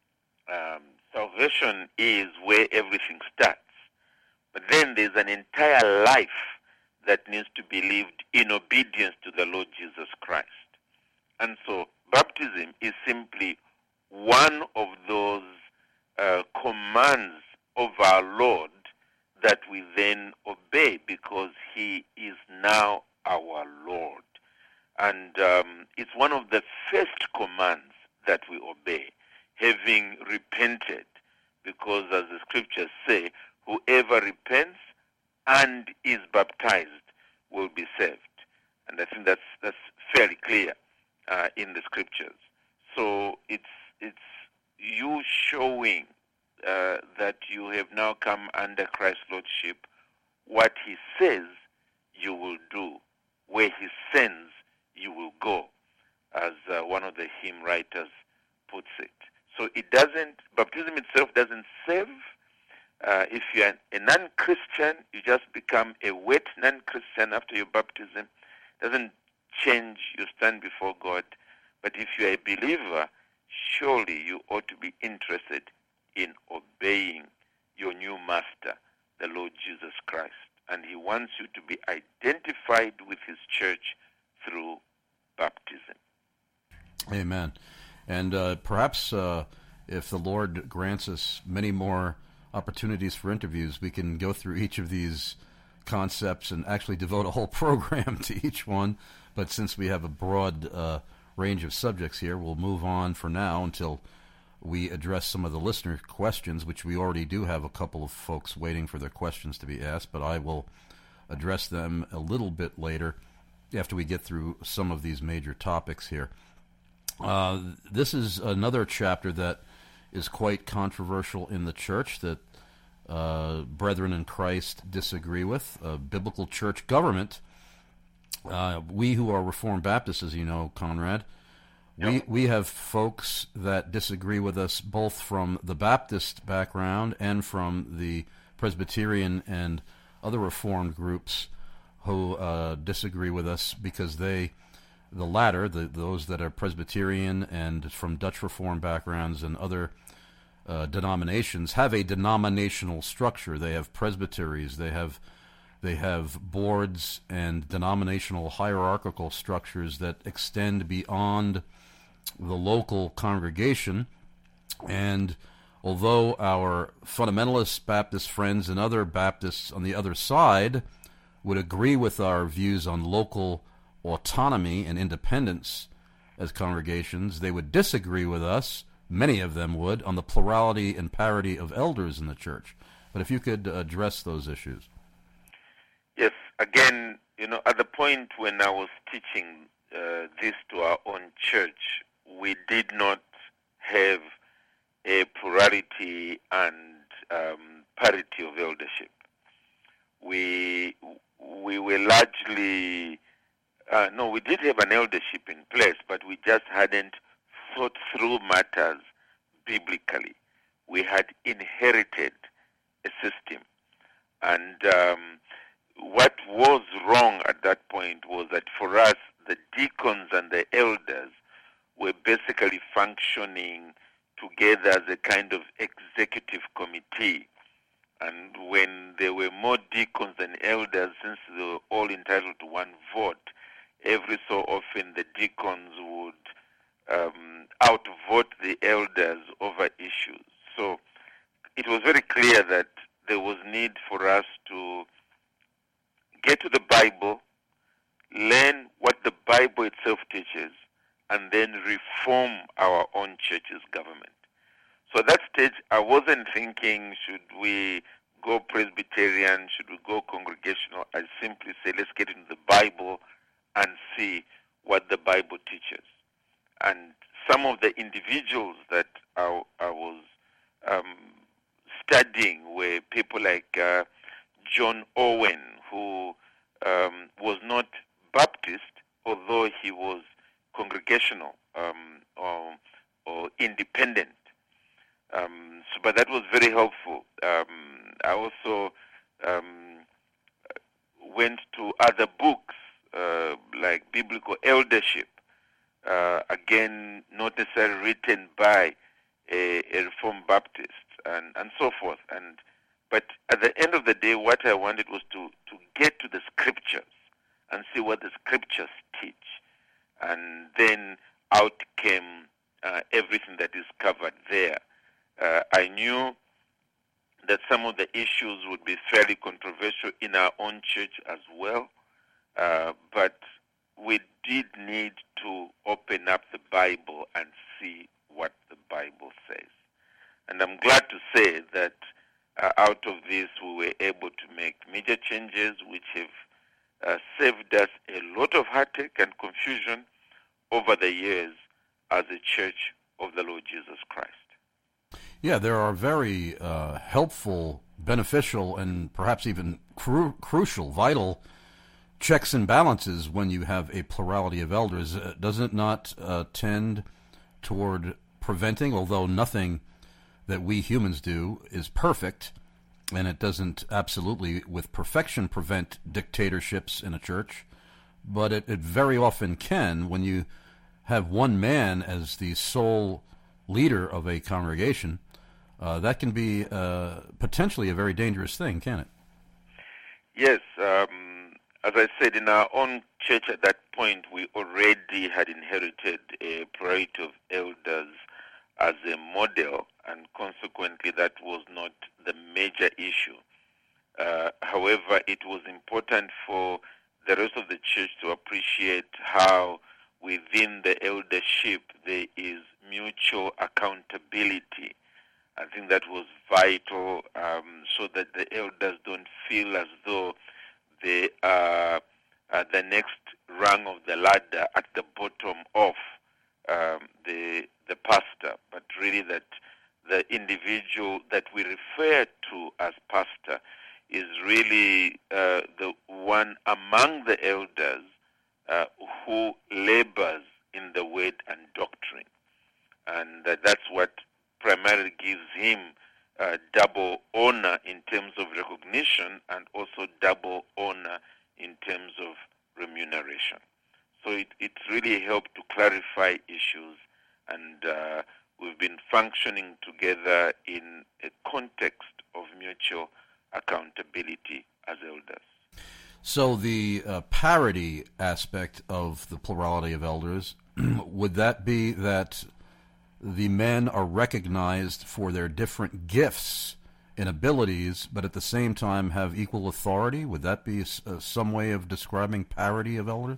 Um, salvation is where everything starts. But then there's an entire life that needs to be lived in obedience to the Lord Jesus Christ. And so baptism is simply one of those uh, commands of our Lord that we then obey, because he is now our Lord. And um, it's one of the first commands that we obey, having repented, because as the scriptures say, whoever repents and is baptized will be saved. And I think that's that's fairly clear uh, in the scriptures. So it's it's you showing uh, that you have now come under Christ's lordship. What he says, you will do. Where he sends, you will go, as uh, one of the hymn writers puts it. So it doesn't, baptism itself doesn't save. Uh, if you're a non-Christian, you just become a wet non-Christian after your baptism. It doesn't change your stand before God. But if you're a believer, surely you ought to be interested in obeying your new master, the Lord Jesus Christ. And he wants you to be identified with his church through baptism. Amen. And uh, perhaps uh, if the Lord grants us many more opportunities for interviews, we can go through each of these concepts and actually devote a whole program to each one. But since we have a broad uh, range of subjects here, we'll move on for now until we address some of the listener questions, which we already do have a couple of folks waiting for their questions to be asked, but I will address them a little bit later after we get through some of these major topics here. Uh, this is another chapter that is quite controversial in the church that uh, brethren in Christ disagree with. Uh, biblical church government. Uh, we who are Reformed Baptists, as you know, Conrad, we, we have folks that disagree with us both from the Baptist background and from the Presbyterian and other Reformed groups who uh, disagree with us because they, the latter, the, those that are Presbyterian and from Dutch Reformed backgrounds and other uh, denominations, have a denominational structure. They have presbyteries, they have they have boards and denominational hierarchical structures that extend beyond the local congregation. And although our fundamentalist Baptist friends and other Baptists on the other side would agree with our views on local autonomy and independence as congregations, they would disagree with us, many of them would, on the plurality and parity of elders in the church. But if you could address those issues. Yes, again, you know, at the point when I was teaching uh, this to our own church, we did not have a plurality and um, parity of eldership. We we were largely Uh, no, we did have an eldership in place, but we just hadn't thought through matters biblically. We had inherited a system. And um, what was wrong at that point was that for us, the deacons and the elders were basically functioning together as a kind of executive committee. And when there were more deacons than elders, since they were all entitled to one vote, every so often the deacons would um, outvote the elders over issues. So it was very clear that there was need for us to get to the Bible, learn what the Bible itself teaches, and then reform our own church's government. So at that stage, I wasn't thinking, should we go Presbyterian, should we go Congregational? I simply say, let's get into the Bible and see what the Bible teaches. And some of the individuals that I, I was um, studying were people like uh, John Owen, who um, was not Baptist, although he was Congregational um, or, or independent. Um, so, but that was very helpful. Um, I also um, went to other books uh, like Biblical Eldership, uh, again, not necessarily written by a, a Reformed Baptist, and, and so forth. And but at the end of the day, what I wanted was to, to get to the Scriptures and see what the Scriptures teach. And then out came uh, everything that is covered there. Uh, I knew that some of the issues would be fairly controversial in our own church as well, uh, but we did need to open up the Bible and see what the Bible says. And I'm glad to say that uh, out of this we were able to make major changes which have uh, saved us a lot of heartache and confusion over the years as a church of the Lord Jesus Christ. Yeah, there are very uh, helpful, beneficial, and perhaps even cru- crucial, vital checks and balances when you have a plurality of elders. Uh, does it not uh, tend toward preventing, although nothing that we humans do is perfect, and it doesn't absolutely with perfection prevent dictatorships in a church, but it, it very often can when you have one man as the sole leader of a congregation. Uh, that can be uh, potentially a very dangerous thing, can it? Yes. Um, as I said, in our own church at that point, we already had inherited a plurality of elders as a model, and consequently that was not the major issue. Uh, however, it was important for the rest of the church to appreciate how within the eldership there is mutual accountability. I think that was vital, um, so that the elders don't feel as though they are uh, the next rung of the ladder at the bottom of um, the the pastor, but really that the individual that we refer to as pastor is really uh, the one among the elders uh, who labors in the word and doctrine. And uh, that's what primarily gives him uh, double honor in terms of recognition and also double honor in terms of remuneration. So it, it really helped to clarify issues, and uh, we've been functioning together in a context of mutual accountability as elders. So the uh, parity aspect of the plurality of elders, would that be that the men are recognized for their different gifts and abilities, but at the same time have equal authority? Would that be uh, some way of describing parity of elders?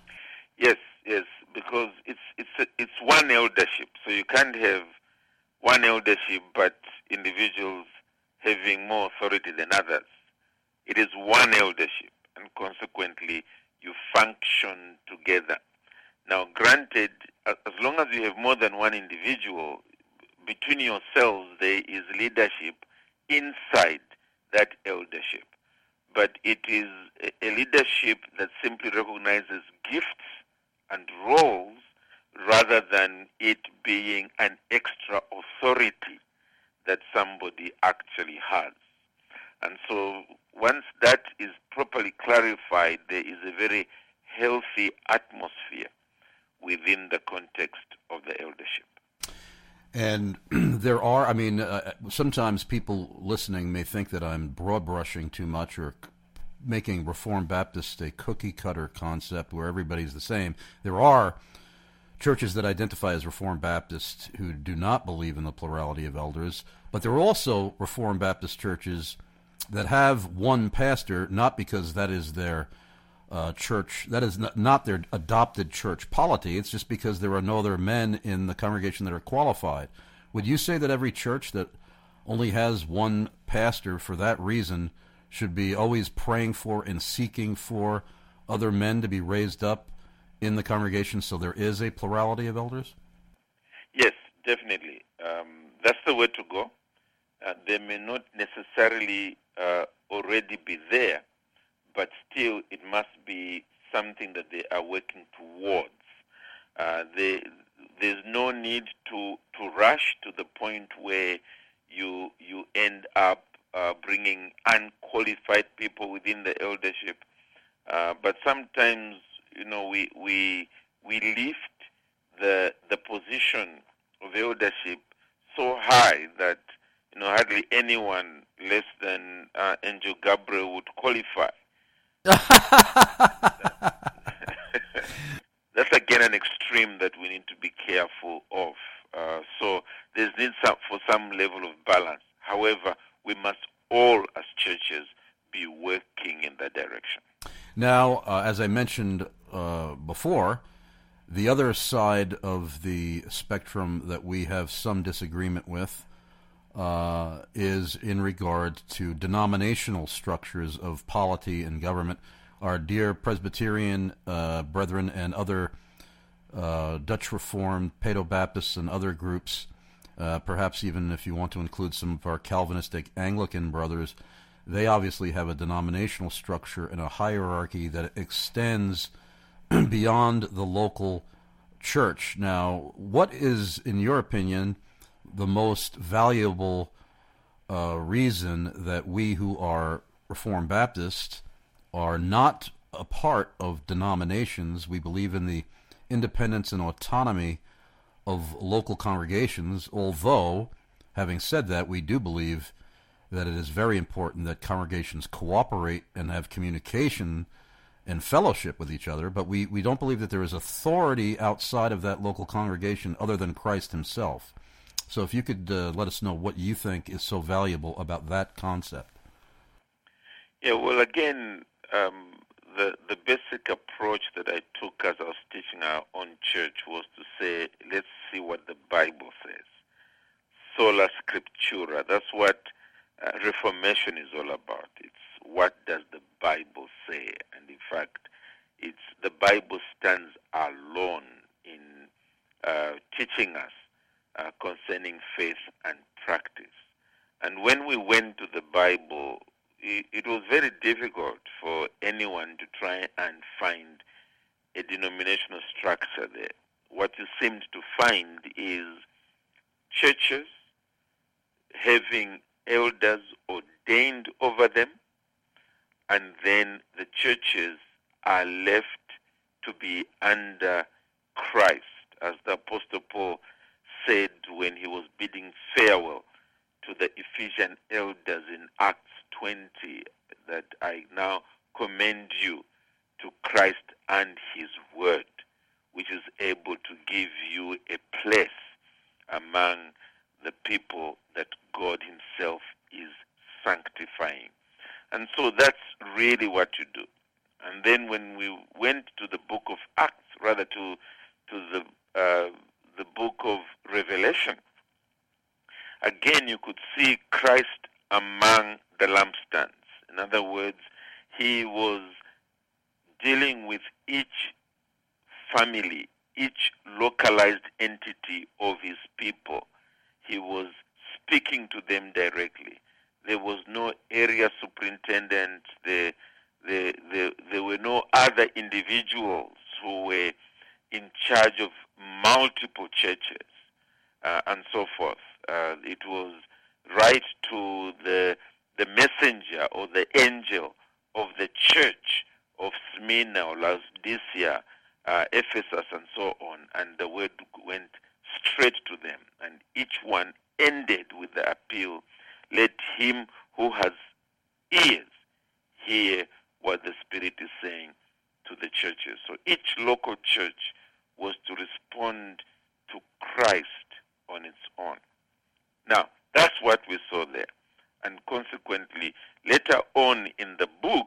Yes, yes, because it's it's a, it's one eldership, so you can't have one eldership but individuals having more authority than others. It is one eldership, and consequently you function together. Now, granted, as long as you have more than one individual, between yourselves there is leadership inside that eldership. but it is a leadership that simply recognizes gifts and roles rather than it being an extra authority that somebody actually has. And so once that is properly clarified, there is a very healthy atmosphere within the context of the eldership. And there are, I mean, uh, sometimes people listening may think that I'm broad brushing too much or c- making Reformed Baptist a cookie-cutter concept where everybody's the same. There are churches that identify as Reformed Baptist who do not believe in the plurality of elders, but there are also Reformed Baptist churches that have one pastor, not because that is their uh, church, that is not, not their adopted church polity, it's just because there are no other men in the congregation that are qualified. Would you say that every church that only has one pastor for that reason should be always praying for and seeking for other men to be raised up in the congregation so there is a plurality of elders? Yes, definitely. Um, that's the way to go. Uh, they may not necessarily uh, already be there, but still it must be something that they are working towards. Uh, they, there's no need to, to rush to the point where you you end up uh, bringing unqualified people within the eldership. Uh, but sometimes, you know, we we we lift the the position of eldership so high that, you know, hardly anyone less than uh, Angel Gabriel would qualify. That's again an extreme that we need to be careful of. Uh, so there's need some, for some level of balance. However, we must all, as churches, be working in that direction. Now, uh, as I mentioned uh, before, the other side of the spectrum that we have some disagreement with uh, is in regard to denominational structures of polity and government. Our dear Presbyterian uh, brethren and other uh, Dutch Reformed, Paedo-Baptists, and other groups, uh, perhaps even if you want to include some of our Calvinistic Anglican brothers, they obviously have a denominational structure and a hierarchy that extends beyond the local church. Now, what is, in your opinion, the most valuable uh, reason that we who are Reformed Baptists are not a part of denominations? We believe in the independence and autonomy of local congregations, although, having said that, we do believe that it is very important that congregations cooperate and have communication and fellowship with each other, but we, we don't believe that there is authority outside of that local congregation other than Christ himself. So if you could uh, let us know what you think is so valuable about that concept. Yeah, well, again, um, the, the basic approach that I took as I was teaching our own church was to say, let's see what the Bible says. Sola Scriptura. That's what uh, Reformation is all about. It's what does the Bible say? And in fact, it's the Bible stands alone in uh, teaching us uh, concerning faith and practice. And when we went to the Bible, it, it was very difficult for anyone to try and find a denominational structure there. What you seemed to find is churches having elders ordained over them, and then the churches are left to be under Christ, as the Apostle Paul said when he was bidding farewell to the Ephesian elders in Acts twenty, that I now commend you to Christ and his word, which is able to give you a place among the people that God himself is sanctifying. And so that's really what you do. And then when we went to the book of Acts, rather to to the uh, the book of Revelation, again you could see Christ among the lampstands. In other words, he was dealing with each family, each localized entity of his people. He was speaking to them directly. There was no area superintendent. There, there, there, there were no other individuals who were in charge of multiple churches uh, and so forth. Uh, it was right to the the messenger or the angel of the church of Smyrna or Laodicea, uh, Ephesus, and so on, and the word went straight to them, and each one ended with the appeal, let him who has ears hear what the Spirit is saying to the churches. So each local church was to respond to Christ on its own. Now, that's what we saw there. And consequently, later on in the book,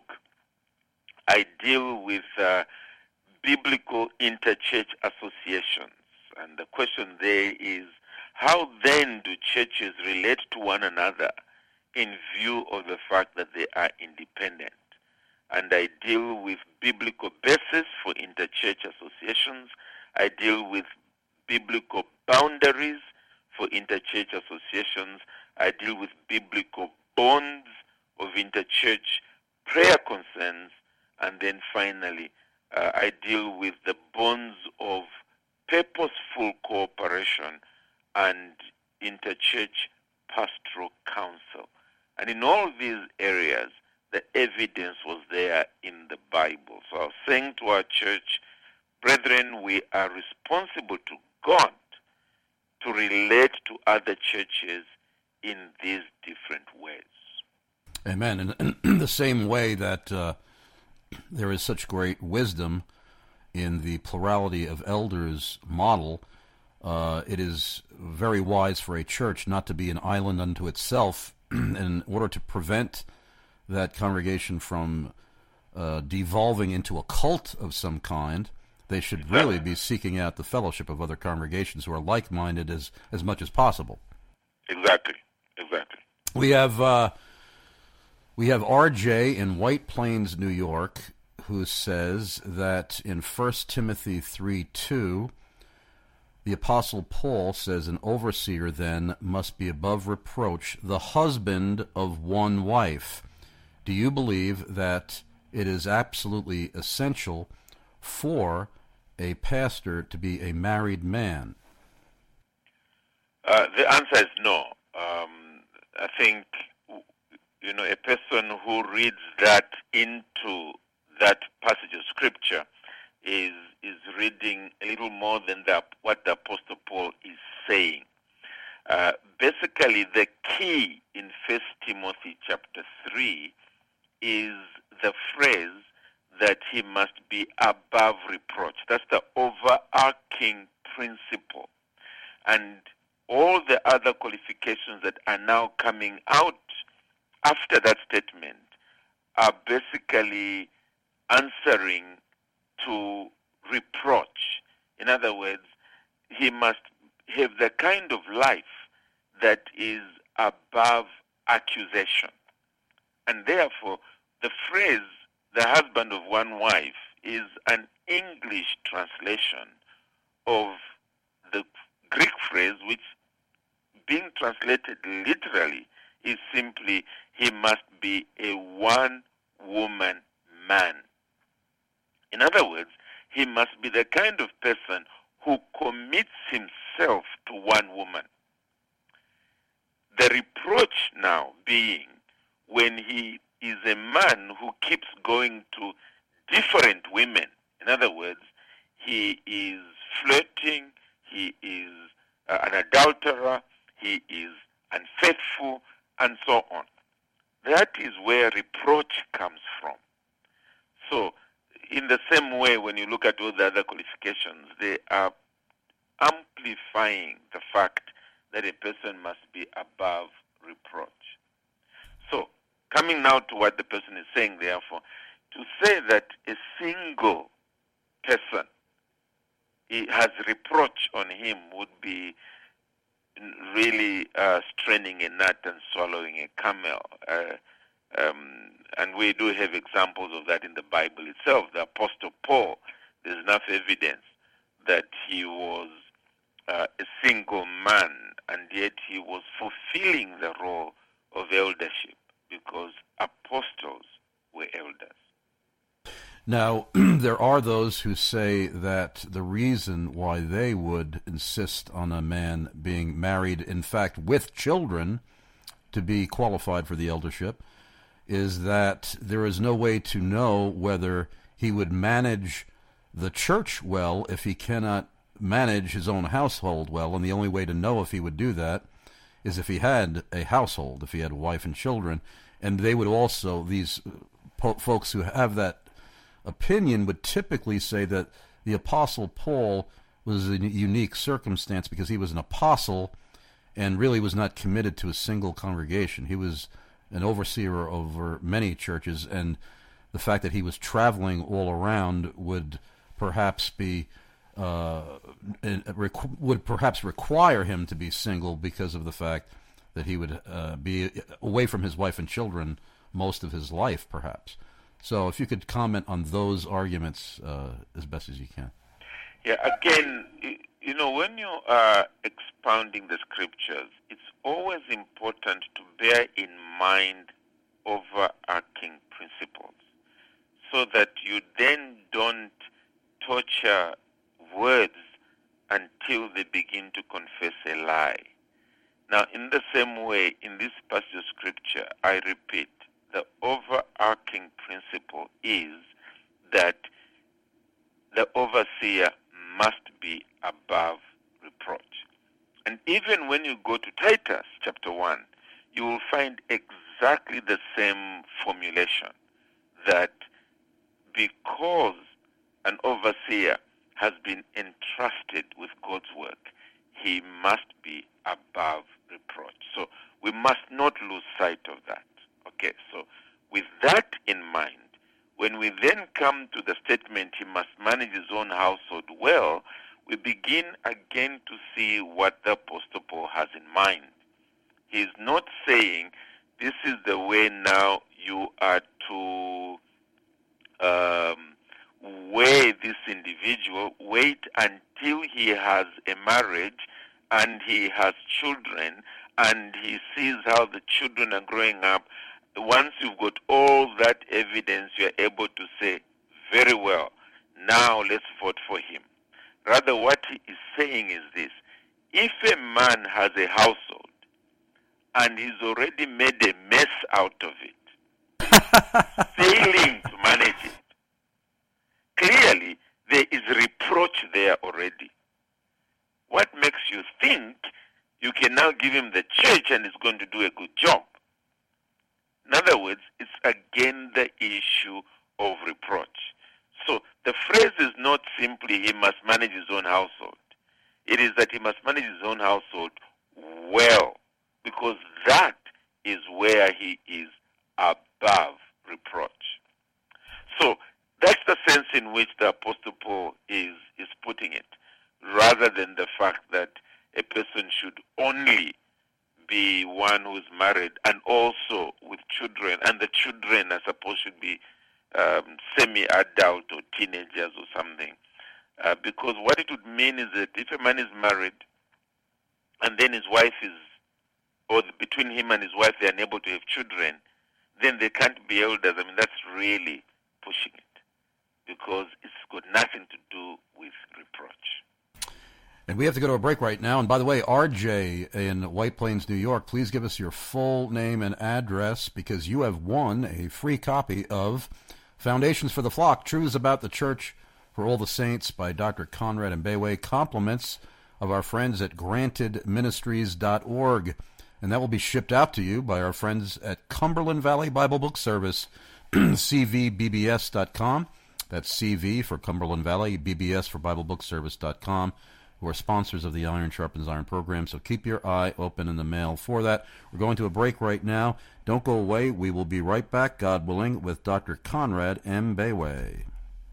I deal with uh, biblical interchurch associations. And the question there is, how then do churches relate to one another in view of the fact that they are independent? And I deal with biblical basis for interchurch associations. I deal with biblical boundaries for interchurch associations. I deal with biblical bonds of interchurch prayer concerns. And then finally, uh, I deal with the bonds of purposeful cooperation and interchurch pastoral counsel. And in all these areas, the evidence was there in the Bible. So I was saying to our church, brethren, we are responsible to God to relate to other churches in these different ways. Amen. And in the same way that uh, there is such great wisdom in the plurality of elders model, uh, it is very wise for a church not to be an island unto itself in order to prevent that congregation from uh, devolving into a cult of some kind. They should really be seeking out the fellowship of other congregations who are like-minded as, as much as possible. Exactly, exactly. We have uh, we have R J in White Plains, New York, who says that in First Timothy three two, the Apostle Paul says an overseer then must be above reproach, the husband of one wife. Do you believe that it is absolutely essential for a pastor to be a married man? Uh, the answer is no. Um, I think, you know, a person who reads that into that passage of Scripture is is reading a little more than the, what the Apostle Paul is saying. Uh, basically, the key in First Timothy chapter three is the phrase that he must be above reproach. That's the overarching principle. And all the other qualifications that are now coming out after that statement are basically answering to reproach. In other words, he must have the kind of life that is above accusation. And therefore, the phrase, the husband of one wife, is an English translation of the Greek phrase, which, being translated literally, is simply, he must be a one-woman man. In other words, he must be the kind of person who commits himself to one woman. The reproach now being when he is a man who keeps going to different women. In other words, he is flirting, he is uh, an adulterer, he is unfaithful, and so on. That is where reproach comes from. So, in the same way, when you look at all the other qualifications, they are amplifying the fact that a person must be above reproach. So, coming now to what the person is saying, therefore, to say that a single person he has reproach on him would be really uh, straining a nut and swallowing a camel. Uh, um, and we do have examples of that in the Bible itself. The Apostle Paul, there's enough evidence that he was uh, a single man, and yet he was fulfilling the role of of eldership because apostles were elders. Now, there are those who say that the reason why they would insist on a man being married, in fact, with children, to be qualified for the eldership, is that there is no way to know whether he would manage the church well if he cannot manage his own household well, and the only way to know if he would do that is if he had a household, if he had a wife and children. And they would also, these po- folks who have that opinion would typically say that the Apostle Paul was a unique circumstance because he was an apostle and really was not committed to a single congregation. He was an overseer over many churches, and the fact that he was traveling all around would perhaps be uh, would perhaps require him to be single because of the fact that he would uh, be away from his wife and children most of his life, perhaps. So if you could comment on those arguments uh, as best as you can. Yeah, again, you know, when you are expounding the scriptures, it's always important to bear in mind overarching principles so that you then don't torture words until they begin to confess a lie. Now, in the same way, in this passage of scripture, I repeat, the overarching principle is that the overseer must be above reproach. And even when you go to Titus chapter one, you will find exactly the same formulation, that because an overseer has been entrusted with God's work, he must be above reproach. So we must not lose sight of that. Okay, so with that in mind, when we then come to the statement he must manage his own household well, we begin again to see what the Apostle Paul has in mind. He is not saying this is the way now you are to um, weigh this individual. Wait until he has a marriage and he has children and he sees how the children are growing up. Once you've got all that evidence, you're able to say, very well, now let's vote for him. Rather, what he is saying is this: if a man has a household and he's already made a mess out of it, failing to manage it, clearly there is reproach there already. What makes you think you can now give him the church and he's going to do a good job? In other words, it's again the issue of reproach. So the phrase is not simply he must manage his own household. It is that he must manage his own household well, because that is where he is above reproach. So that's the sense in which the Apostle Paul is, is putting it, rather than the fact that a person should only be one who is married and also with children, and the children, I suppose, should be um, semi-adult or teenagers or something. Uh, because what it would mean is that if a man is married and then his wife is, or between him and his wife they are unable to have children, then they can't be elders. I mean, that's really pushing it, because it's got nothing to do with reproach. And we have to go to a break right now. And by the way, R J in White Plains, New York, please give us your full name and address, because you have won a free copy of Foundations for the Flock, Truths About the Church for All the Saints by Doctor Conrad Mbewe. Compliments of our friends at granted ministries dot org. And that will be shipped out to you by our friends at Cumberland Valley Bible Book Service, C V B B S dot com. That's C V for Cumberland Valley, B B S for Bible Book Service dot com. Who are sponsors of the Iron Sharpens Iron program, so keep your eye open in the mail for that. We're going to a break right now. Don't go away. We will be right back, God willing, with Doctor Conrad Mbewe.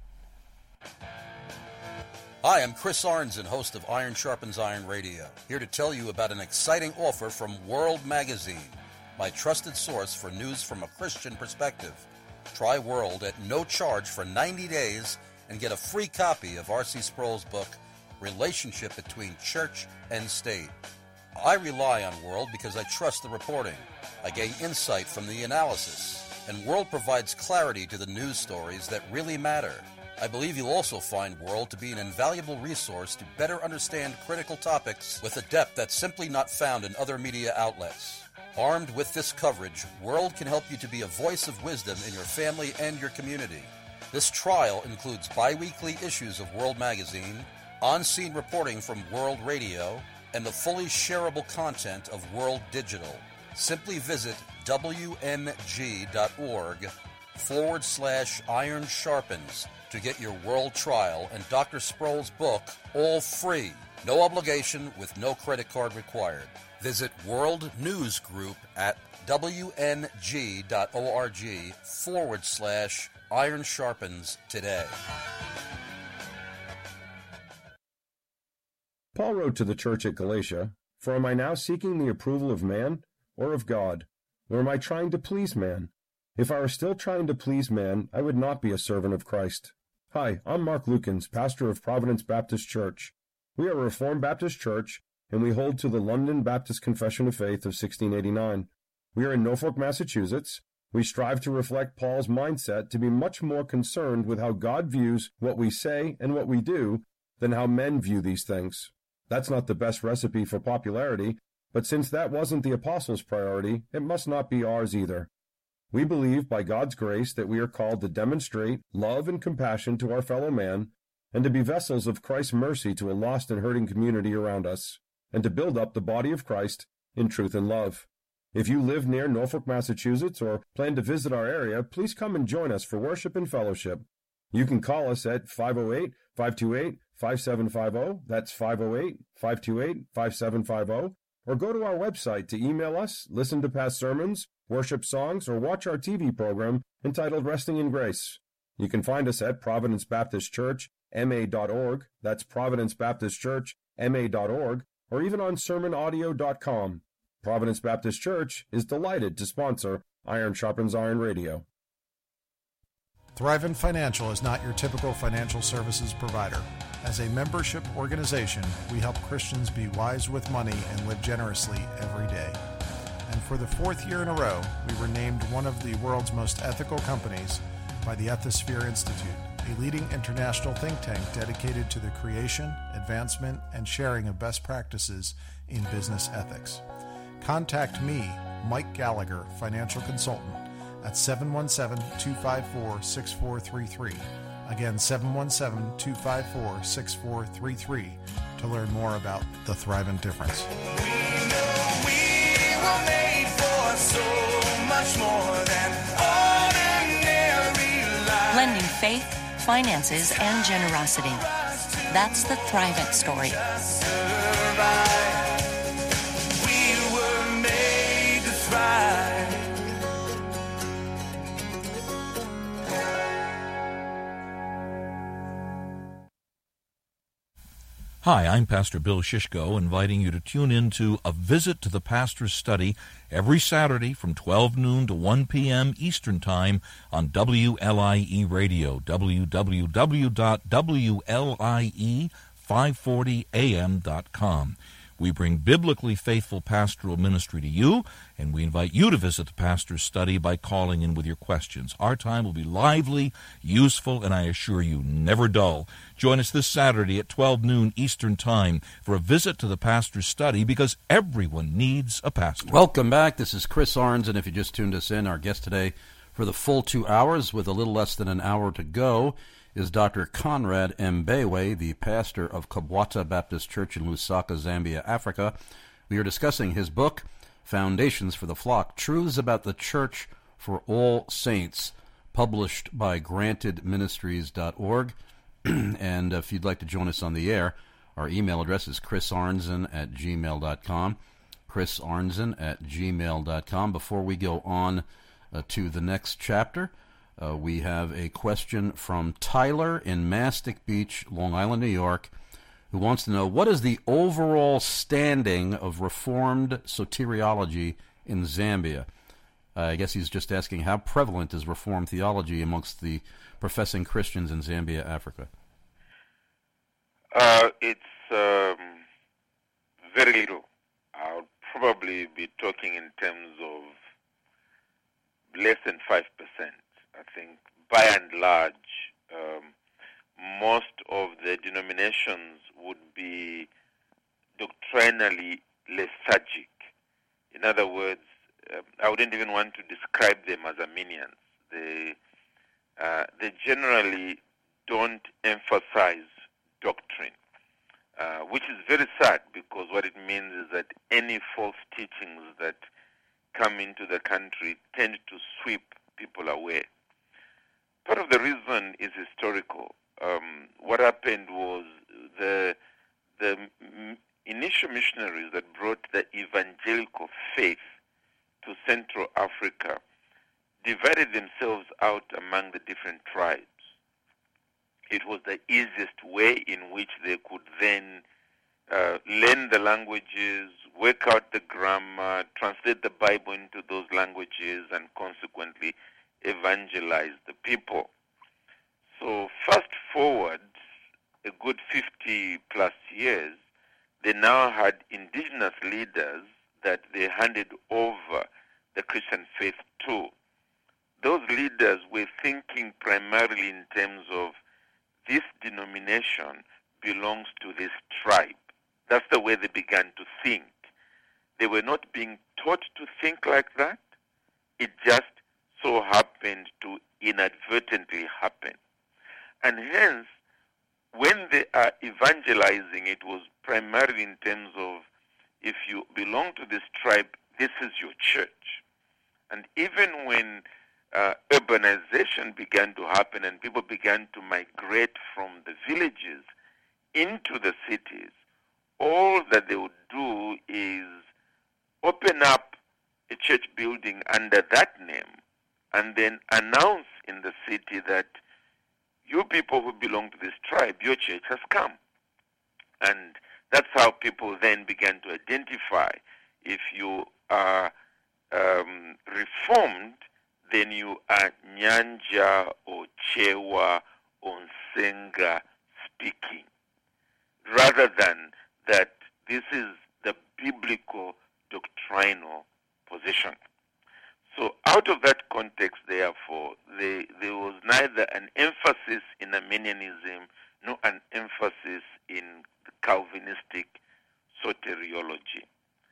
Hi, I'm Chris Arnzen, host of Iron Sharpens Iron Radio, here to tell you about an exciting offer from World Magazine, my trusted source for news from a Christian perspective. Try World at no charge for ninety days and get a free copy of R C Sproul's book, Relationship Between Church and State. I rely on World because I trust the reporting. I gain insight from the analysis, and World provides clarity to the news stories that really matter. I believe you'll also find World to be an invaluable resource to better understand critical topics with a depth that's simply not found in other media outlets. Armed with this coverage, World can help you to be a voice of wisdom in your family and your community. This trial includes bi-weekly issues of World Magazine, on-scene reporting from World Radio, and the fully shareable content of World Digital. Simply visit wmg.org forward slash iron sharpens to get your World trial and Doctor Sproul's book all free. No obligation with no credit card required. Visit World News Group at wmg.org forward slash iron sharpens today. Paul wrote to the church at Galatia, "For am I now seeking the approval of man or of God? Or am I trying to please man? If I were still trying to please man, I would not be a servant of Christ." Hi, I'm Mark Lukens, pastor of Providence Baptist Church. We are a Reformed Baptist church, and we hold to the London Baptist Confession of Faith of sixteen eighty-nine. We are in Norfolk, Massachusetts. We strive to reflect Paul's mindset to be much more concerned with how God views what we say and what we do than how men view these things. That's not the best recipe for popularity, but since that wasn't the apostles' priority, it must not be ours either. We believe, by God's grace, that we are called to demonstrate love and compassion to our fellow man, and to be vessels of Christ's mercy to a lost and hurting community around us, and to build up the body of Christ in truth and love. If you live near Norfolk, Massachusetts, or plan to visit our area, please come and join us for worship and fellowship. You can call us at five oh eight, five two eight, five seven five zero, that's five oh eight, five two eight, five seven five zero, or go to our website to email us, listen to past sermons, worship songs, or watch our T V program entitled Resting in Grace. You can find us at Providence Baptist Church, M A dot org, that's Providence Baptist Church, M A dot org, or even on sermon audio dot com. Providence Baptist Church is delighted to sponsor Iron Sharpens Iron Radio. Thrivent Financial is not your typical financial services provider. As a membership organization, we help Christians be wise with money and live generously every day. And for the fourth year in a row, we were named one of the world's most ethical companies by the Ethisphere Institute, a leading international think tank dedicated to the creation, advancement, and sharing of best practices in business ethics. Contact me, Mike Gallagher, financial consultant, at seven one seven, two five four, six four three three. Again, seven one seven, two five four, six four three three to learn more about the Thrivent difference. We know we were made for so much more than ordinary life. Blending faith, finances, and generosity. That's the Thrivent story. We were made to thrive. Hi, I'm Pastor Bill Shishko, inviting you to tune in to A Visit to the Pastor's Study every Saturday from twelve noon to one p.m. Eastern Time on W L I E Radio, w w w dot w l i e five forty a m dot com. We bring biblically faithful pastoral ministry to you, and we invite you to visit the Pastor's Study by calling in with your questions. Our time will be lively, useful, and I assure you, never dull. Join us this Saturday at twelve noon Eastern Time for a visit to the Pastor's Study, because everyone needs a pastor. Welcome back. This is Chris Arns, and if you just tuned us in, our guest today for the full two hours with a little less than an hour to go is Doctor Conrad Mbewe, the pastor of Kabwata Baptist Church in Lusaka, Zambia, Africa. We are discussing his book, Foundations for the Flock, Truths About the Church for All Saints, published by granted ministries dot org. And if you'd like to join us on the air, our email address is chrisarnzen at gmail dot com, chrisarnzen at gmail dot com. Before we go on uh, to the next chapter, Uh, we have a question from Tyler in Mastic Beach, Long Island, New York, who wants to know, what is the overall standing of Reformed soteriology in Zambia? Uh, I guess he's just asking, how prevalent is Reformed theology amongst the professing Christians in Zambia, Africa? Uh, it's um, very little. I'll probably be talking in terms of less than five percent. I think by and large, um, most of the denominations would be doctrinally lethargic. In other words, uh, I wouldn't even want to describe them as Arminians. They, uh, they generally don't emphasize doctrine, uh, which is very sad, because what it means is that any false teachings that come into the country tend to sweep people away. Part of the reason is historical. Um, what happened was the the m- initial missionaries that brought the evangelical faith to Central Africa divided themselves out among the different tribes. It was the easiest way in which they could then uh, learn the languages, work out the grammar, translate the Bible into those languages, and consequently evangelize the people. So fast forward a good fifty plus years, they now had indigenous leaders that they handed over the Christian faith to. Those leaders were thinking primarily in terms of this denomination belongs to this tribe. That's the way they began to think. They were not being taught to think like that. It just so happened to inadvertently happen. And hence, when they are evangelizing, it was primarily in terms of, if you belong to this tribe, this is your church. And even when uh, urbanization began to happen and people began to migrate from the villages into the cities, all that they would do is open up a church building under that name and then announce in the city that you people who belong to this tribe, your church has come. And that's how people then began to identify. If you are um, reformed, then you are Nyanja or Chewa or Nsenga speaking, rather than that this is the biblical doctrinal position. So out of that context, therefore, they, there was neither an emphasis in Arminianism nor an emphasis in the Calvinistic soteriology.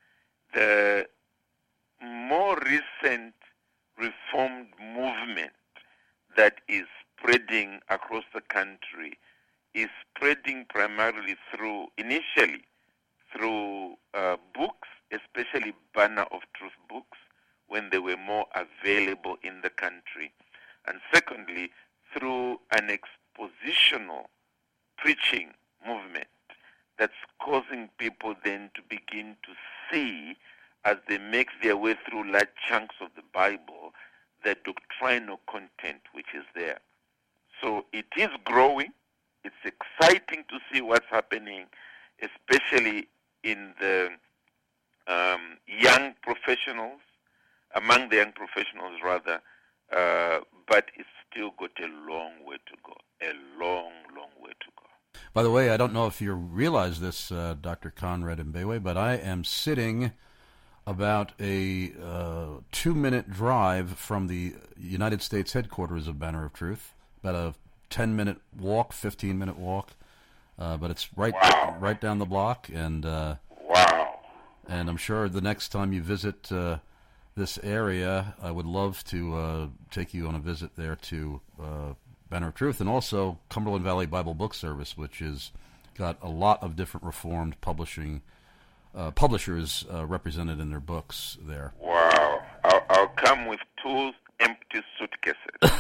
The more recent Reformed movement that is spreading across the country is spreading primarily through, initially, through uh, books, especially Banner of Truth books, when they were more available in the country. And secondly, through an expositional preaching movement that's causing people then to begin to see, as they make their way through large chunks of the Bible, the doctrinal content which is there. So it is growing. It's exciting to see what's happening, especially in the um, young professionals, among the young professionals rather, uh, but it's still got a long way to go, a long, long way to go. By the way, I don't know if you realize this, uh, Doctor Conrad Mbewe, but I am sitting about a uh, two-minute drive from the United States headquarters of Banner of Truth, about a ten-minute walk, fifteen-minute walk, uh, but it's right wow. right down the block, and uh, wow. And I'm sure the next time you visit uh, this area, I would love to uh, take you on a visit there to uh, Banner of Truth, and also Cumberland Valley Bible Book Service, which has got a lot of different Reformed publishing uh, publishers uh, represented in their books there. Wow. I'll, I'll come with two empty suitcases.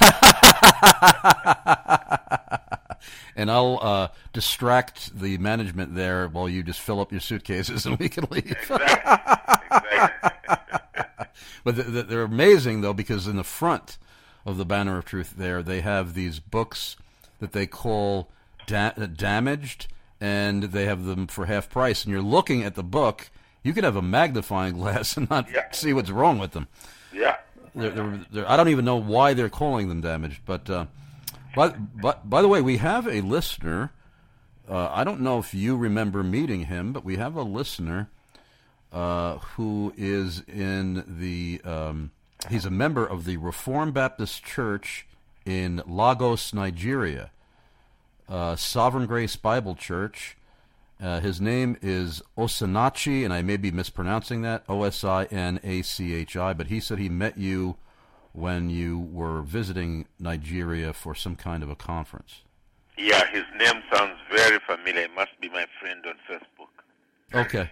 And I'll uh, distract the management there while you just fill up your suitcases and we can leave. Exactly. Exactly. But they're amazing, though, because in the front of the Banner of Truth there, they have these books that they call da- damaged, and they have them for half price. And you're looking at the book, you could have a magnifying glass and not yeah. see what's wrong with them. Yeah. They're, they're, they're, I don't even know why they're calling them damaged. But, uh, but, but by the way, we have a listener. Uh, I don't know if you remember meeting him, but we have a listener uh, who is in the, um, he's a member of the Reformed Baptist Church in Lagos, Nigeria, uh, Sovereign Grace Bible Church. Uh, his name is Osinachi, and I may be mispronouncing that, O S I N A C H I, but he said he met you when you were visiting Nigeria for some kind of a conference. Yeah, his name sounds very familiar. He must be my friend on Facebook. Okay.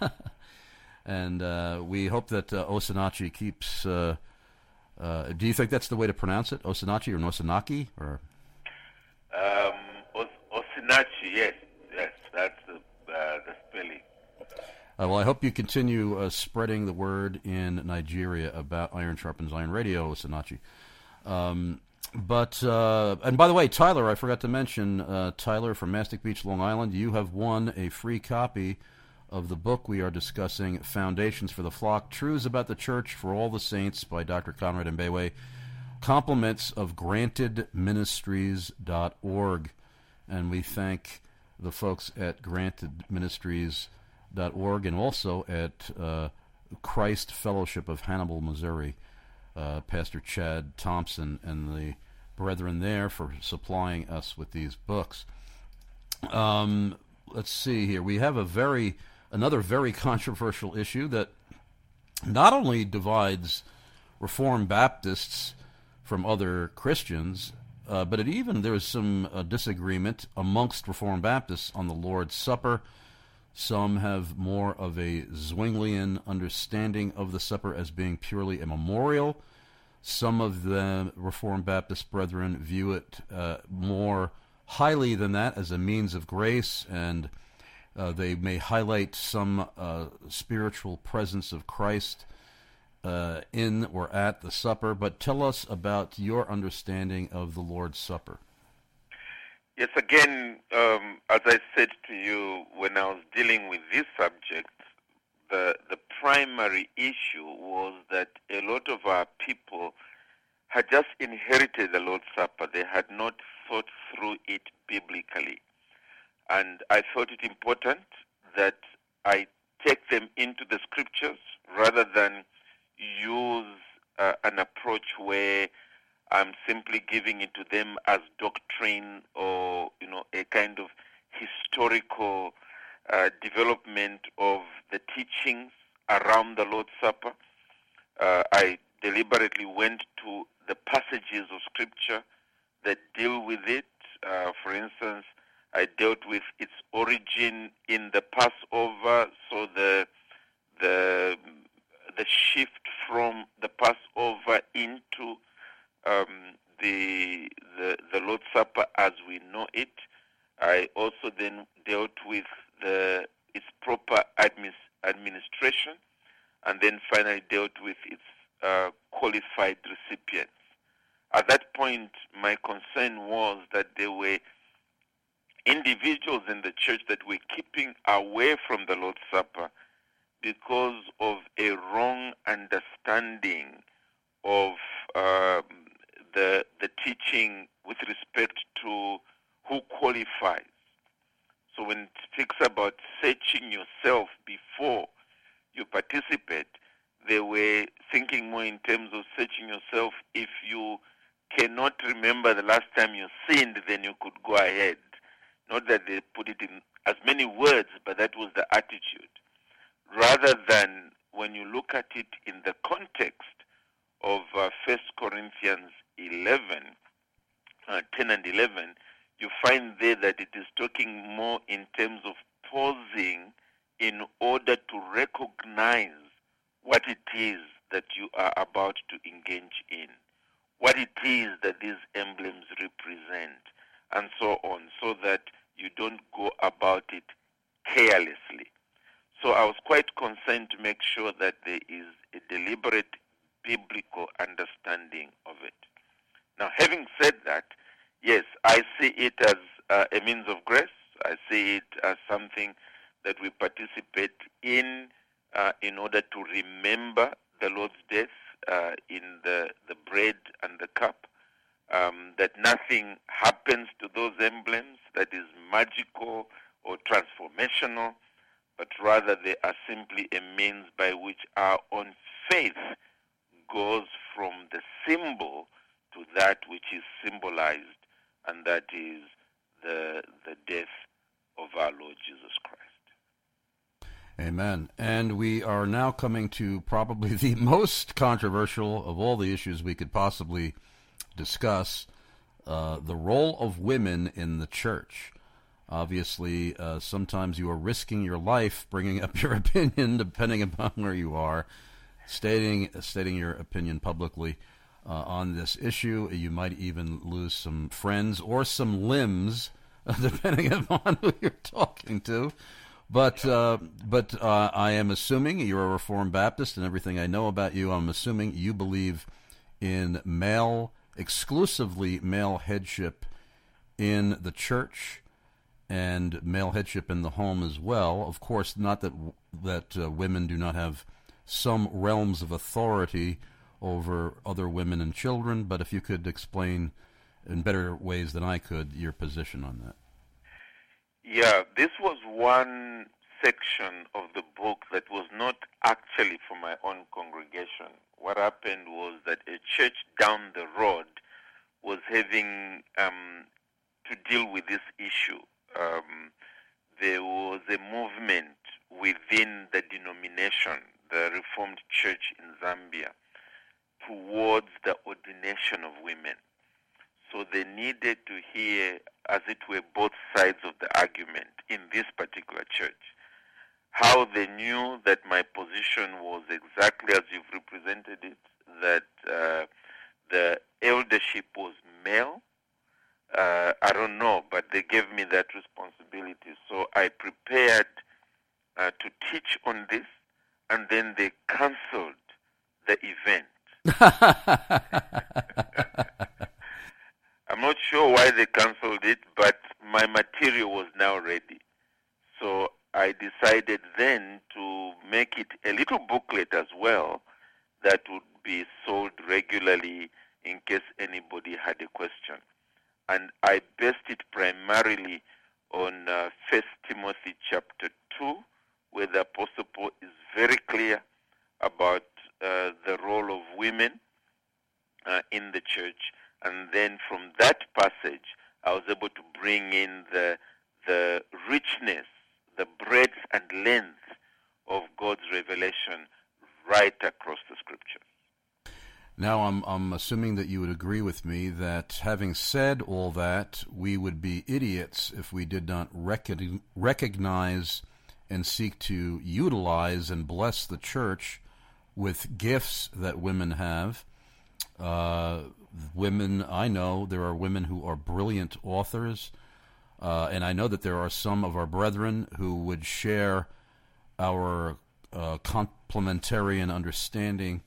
And uh, we hope that uh, Osinachi keeps... Uh, uh, do you think that's the way to pronounce it? Osinachi or Nosanaki? Or? Um, Os- Osinachi, yes. Yes, that's the, uh, the spelling. Uh, well, I hope you continue uh, spreading the word in Nigeria about Iron Sharpens Iron Radio, Osinachi. Um, but, uh, and by the way, Tyler, I forgot to mention, uh, Tyler from Mastic Beach, Long Island, you have won a free copy of the book we are discussing, Foundations for the Flock, Truths About the Church for All the Saints by Doctor Conrad Mbewe, compliments of granted ministries dot org. And we thank the folks at granted ministries dot org and also at uh, Christ Fellowship of Hannibal, Missouri, uh, Pastor Chad Thompson and the brethren there for supplying us with these books. Um, let's see here. We have a very another very controversial issue that not only divides Reformed Baptists from other Christians, uh, but it even there is some uh, disagreement amongst Reformed Baptists on the Lord's Supper. Some have more of a Zwinglian understanding of the supper as being purely a memorial. Some of the Reformed Baptist brethren view it uh, more highly than that as a means of grace, and uh, they may highlight some uh, spiritual presence of Christ uh, in or at the supper. But tell us about your understanding of the Lord's Supper. Yes, again, um, as I said to you when I was dealing with this subject, the the primary issue was that a lot of our people had just inherited the Lord's Supper. They had not thought through it biblically. And I thought it important that I take them into the scriptures rather than use uh, an approach where I'm simply giving it to them as doctrine or, you know, a kind of historical uh, development of the teachings around the Lord's Supper. Uh, I deliberately went to the passages of Scripture that deal with it. Uh, for instance, I dealt with its origin in the Passover, so the the the shift from the Passover into um, the, the the Lord's Supper as we know it. I also then dealt with the its proper admis, administration, and then finally dealt with its uh, qualified recipients. At that point, my concern was that there were individuals in the church that were keeping away from the Lord's Supper because of a wrong understanding of um, the the teaching with respect to who qualifies. So when it speaks about searching yourself before you participate, they were thinking more in terms of searching yourself. If you cannot remember the last time you sinned, then you could go ahead. Not that they put it in as many words, but that was the attitude. Rather than when you look at it in the context of uh, First Corinthians eleven, uh, ten and eleven, you find there that it is talking more in terms of pausing in order to recognize what it is that you are about to engage in, what it is that these emblems represent, and so on, so that you don't go about it carelessly. So I was quite concerned to make sure that there is a deliberate biblical understanding of it. Now, having said that, yes, I see it as uh, a means of grace. I see it as something that we participate in uh, in order to remember the Lord's death uh, in the, the bread and the cup, um, that nothing happens to those emblems that is magical or transformational, but rather they are simply a means by which our own faith goes from the symbol to that which is symbolized, and that is the the death of our Lord Jesus Christ. Amen. And we are now coming to probably the most controversial of all the issues we could possibly discuss, uh, the role of women in the church. Obviously, uh, sometimes you are risking your life bringing up your opinion, depending upon where you are, stating stating your opinion publicly uh, on this issue. You might even lose some friends or some limbs, depending upon who you're talking to. But uh, but uh, I am assuming you're a Reformed Baptist, and everything I know about you, I'm assuming you believe in male, exclusively male headship in the church, and male headship in the home as well. Of course, not that that uh, women do not have some realms of authority over other women and children, but if you could explain in better ways than I could your position on that. Yeah, this was one section of the book that was not actually for my own congregation. What happened was that a church down the road was having um, to deal with this issue. Um, there was a movement within the denomination, the Reformed Church in Zambia, towards the ordination of women. So they needed to hear, as it were, both sides of the argument in this particular church. How they knew that my position was exactly as you've represented it, that uh, the eldership was male, uh, I don't know, but they gave me that responsibility. So I prepared uh, to teach on this, and then they canceled the event. I'm not sure why they canceled it, but my material was now ready. So I decided then to make it a little booklet as well that would be sold regularly in case anybody had a question. And I based it primarily on uh, First Timothy chapter two, where the Apostle Paul is very clear about uh, the role of women uh, in the church. And then from that passage, I was able to bring in the the richness, the breadth and length of God's revelation right across the Scriptures. Now, I'm I'm assuming that you would agree with me that having said all that, we would be idiots if we did not rec- recognize and seek to utilize and bless the church with gifts that women have. Uh, women, I know there are women who are brilliant authors, uh, and I know that there are some of our brethren who would share our uh, complementarian understanding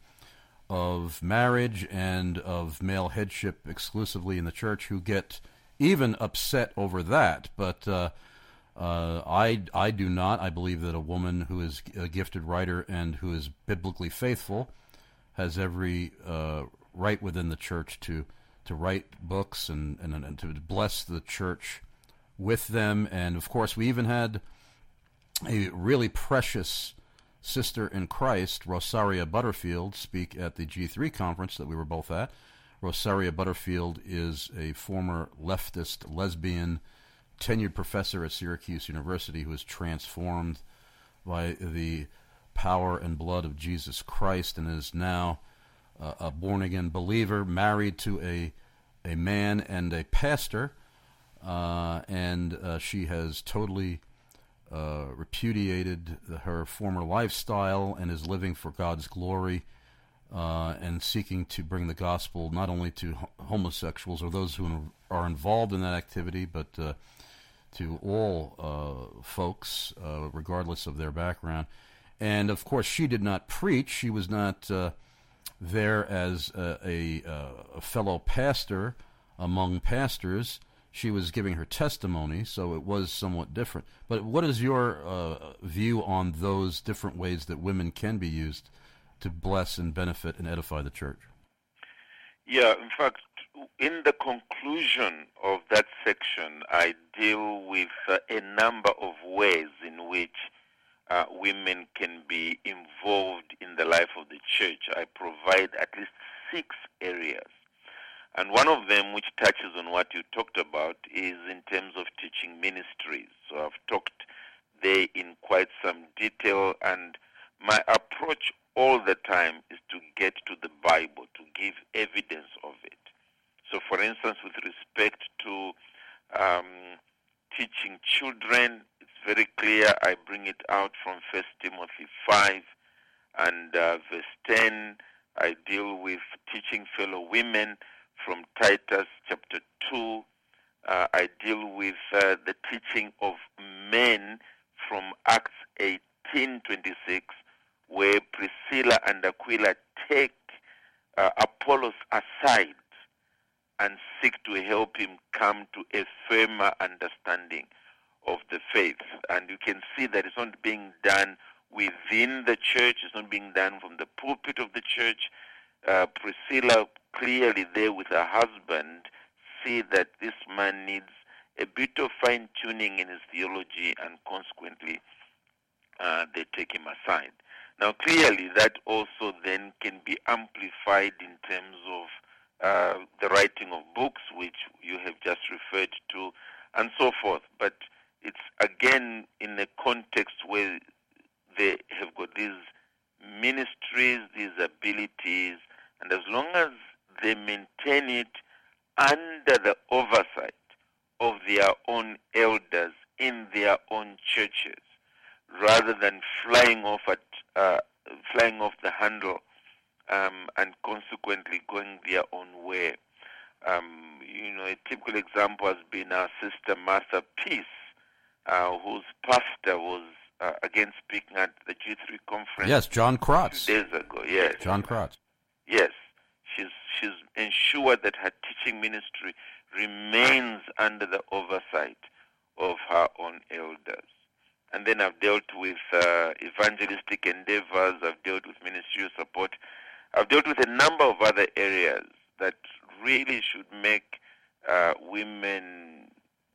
of marriage and of male headship exclusively in the church who get even upset over that. But uh, uh, I, I do not. I believe that a woman who is a gifted writer and who is biblically faithful has every uh, right within the church to to write books and, and, and to bless the church with them. And, of course, we even had a really precious sister in Christ, Rosaria Butterfield, speak at the G three conference that we were both at. Rosaria Butterfield is a former leftist lesbian tenured professor at Syracuse University who is transformed by the power and blood of Jesus Christ and is now uh, a born-again believer, married to a a man and a pastor, uh, and uh, she has totally uh, repudiated her former lifestyle and is living for God's glory uh, and seeking to bring the gospel not only to homosexuals or those who are involved in that activity, but uh, to all uh, folks, uh, regardless of their background. And, of course, she did not preach. She was not uh, there as a, a, a fellow pastor among pastors. She was giving her testimony, so it was somewhat different. But what is your uh, view on those different ways that women can be used to bless and benefit and edify the church? Yeah, in fact, in the conclusion of that section, I deal with uh, a number of ways in which uh, women can be involved in the life of the church, I provide at least six areas. And one of them, which touches on what you talked about, is in terms of teaching ministries. So I've talked there in quite some detail, and my approach all the time is to get to the Bible, to give evidence of it. So, for instance, with respect to um, teaching children, it's very clear. I bring it out from First Timothy five and uh, verse ten. I deal with teaching fellow women from Titus chapter two. Uh, I deal with uh, the teaching of men from Acts eighteen twenty-six, where Priscilla and Aquila take uh, Apollos aside and seek to help him come to a firmer understanding of the faith. And you can see that it's not being done within the church, it's not being done from the pulpit of the church. Uh, Priscilla, clearly there with her husband, see that this man needs a bit of fine-tuning in his theology, and consequently uh, they take him aside. Now, clearly that also then can be amplified in terms of uh, the writing of books, which you have just referred to, and so forth. But it's, again, in a context where they have got these ministries, these abilities, and as long as they maintain it under the oversight of their own elders in their own churches, rather than flying off at uh, flying off the handle um, and consequently going their own way. Um, you know, a typical example has been our sister Martha Peace, uh, whose pastor was uh, again speaking at the G three conference. Yes, John Krotz. Two days ago. Yes, John Krotz. Yes, she's she's ensured that her teaching ministry remains under the oversight of her own elders. And then I've dealt with uh, evangelistic endeavors, I've dealt with ministerial support, I've dealt with a number of other areas that really should make uh, women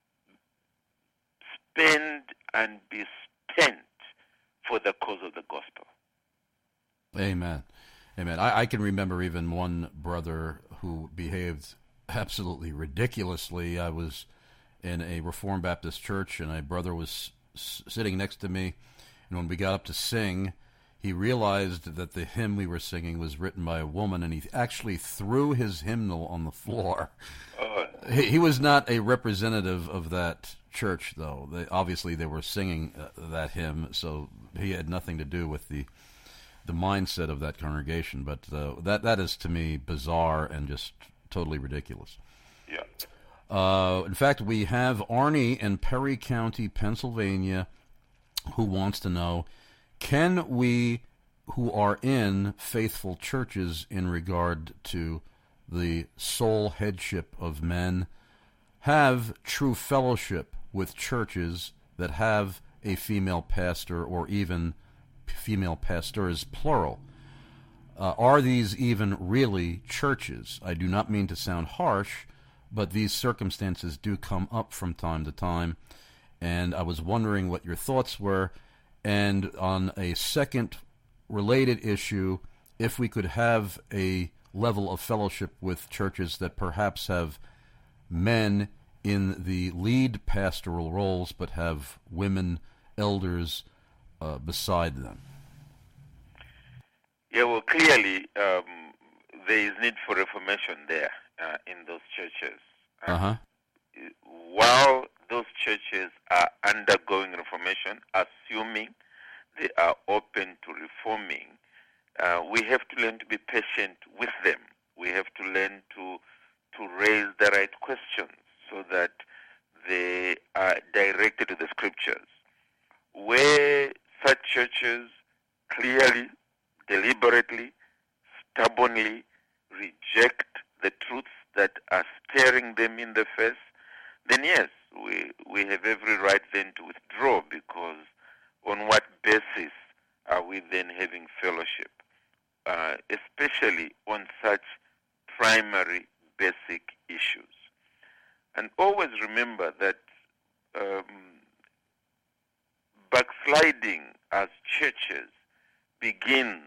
spend and be spent for the cause of the gospel. Amen. Amen. I, I can remember even one brother who behaved absolutely ridiculously. I was in a Reformed Baptist church, and a brother was s- sitting next to me, and when we got up to sing, he realized that the hymn we were singing was written by a woman, and he actually threw his hymnal on the floor. Oh. He, he was not a representative of that church, though. They, obviously, they were singing uh, that hymn, so he had nothing to do with the the mindset of that congregation. But uh, that that is, to me, bizarre and just totally ridiculous. Yeah. Uh, in fact, we have Arnie in Perry County, Pennsylvania, who wants to know, can we, who are in faithful churches in regard to the sole headship of men, have true fellowship with churches that have a female pastor or even female pastors, plural? Uh, are these even really churches? I do not mean to sound harsh, but these circumstances do come up from time to time, and I was wondering what your thoughts were. And on a second related issue, if we could have a level of fellowship with churches that perhaps have men in the lead pastoral roles but have women elders uh, beside them. Yeah, well, clearly um, there is need for reformation there uh, in those churches. Uh-huh. While those churches are undergoing reformation, assuming they are open to reforming, uh, we have to learn to be patient with them. We have to learn to to raise the right questions so that they are directed to the scriptures. Where such churches clearly, deliberately, stubbornly reject the truths that are staring them in the face, then yes, we we have every right then to withdraw, because on what basis are we then having fellowship, uh, especially on such primary basic issues? And always remember that um, backsliding as churches begins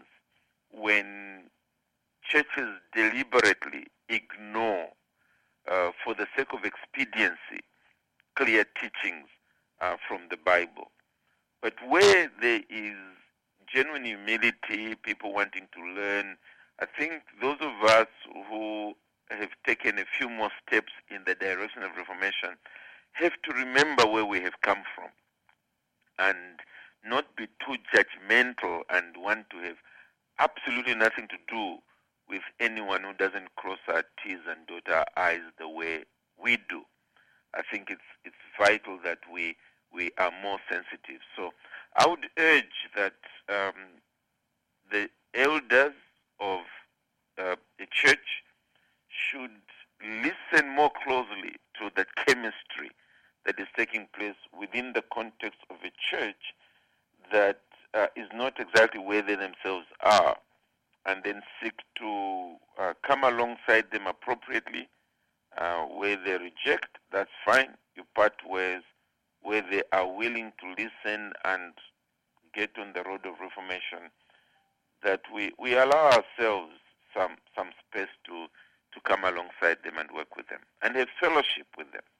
when churches deliberately ignore, uh, for the sake of expediency, clear teachings uh, from the Bible. But where there is genuine humility, people wanting to learn, I think those of us who have taken a few more steps in the direction of Reformation have to remember where we have come from and not be too judgmental and want to have absolutely nothing to do with anyone who doesn't cross our T's and dot our I's the way we do. I think it's it's vital that we we are more sensitive. So I would urge that um, the elders of uh, a church should listen more closely to the chemistry that is taking place within the context of a church that uh, is not exactly where they themselves are, and then seek to uh, come alongside them appropriately. Uh, where they reject, that's fine. You part ways. Where they are willing to listen and get on the road of reformation, that we, we allow ourselves some some space to, to come alongside them and work with them and have fellowship with them.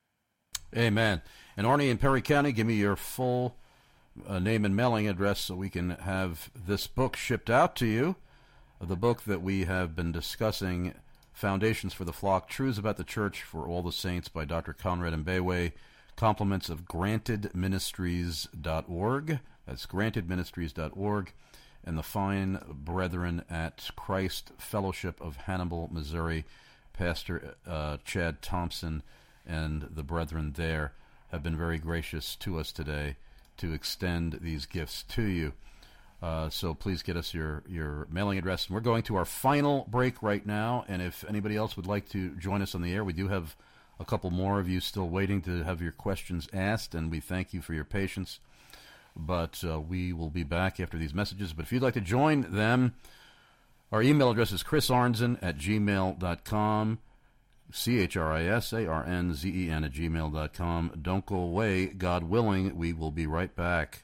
Amen. And Arnie in Perry County, give me your full uh, name and mailing address so we can have this book shipped out to you. The book that we have been discussing, Foundations for the Flock, Truths About the Church for All the Saints by Doctor Conrad Mbewe, compliments of granted ministries dot org. That's granted ministries dot org. And the fine brethren at Christ Fellowship of Hannibal, Missouri, Pastor uh, Chad Thompson and the brethren there have been very gracious to us today to extend these gifts to you. Uh, so please get us your, your mailing address. And we're going to our final break right now, and if anybody else would like to join us on the air, we do have a couple more of you still waiting to have your questions asked, and we thank you for your patience. But uh, we will be back after these messages. But if you'd like to join them, our email address is chris arnzen at gmail dot com, C H R I S A R N Z E N at gmail dot com. Don't go away. God willing, we will be right back.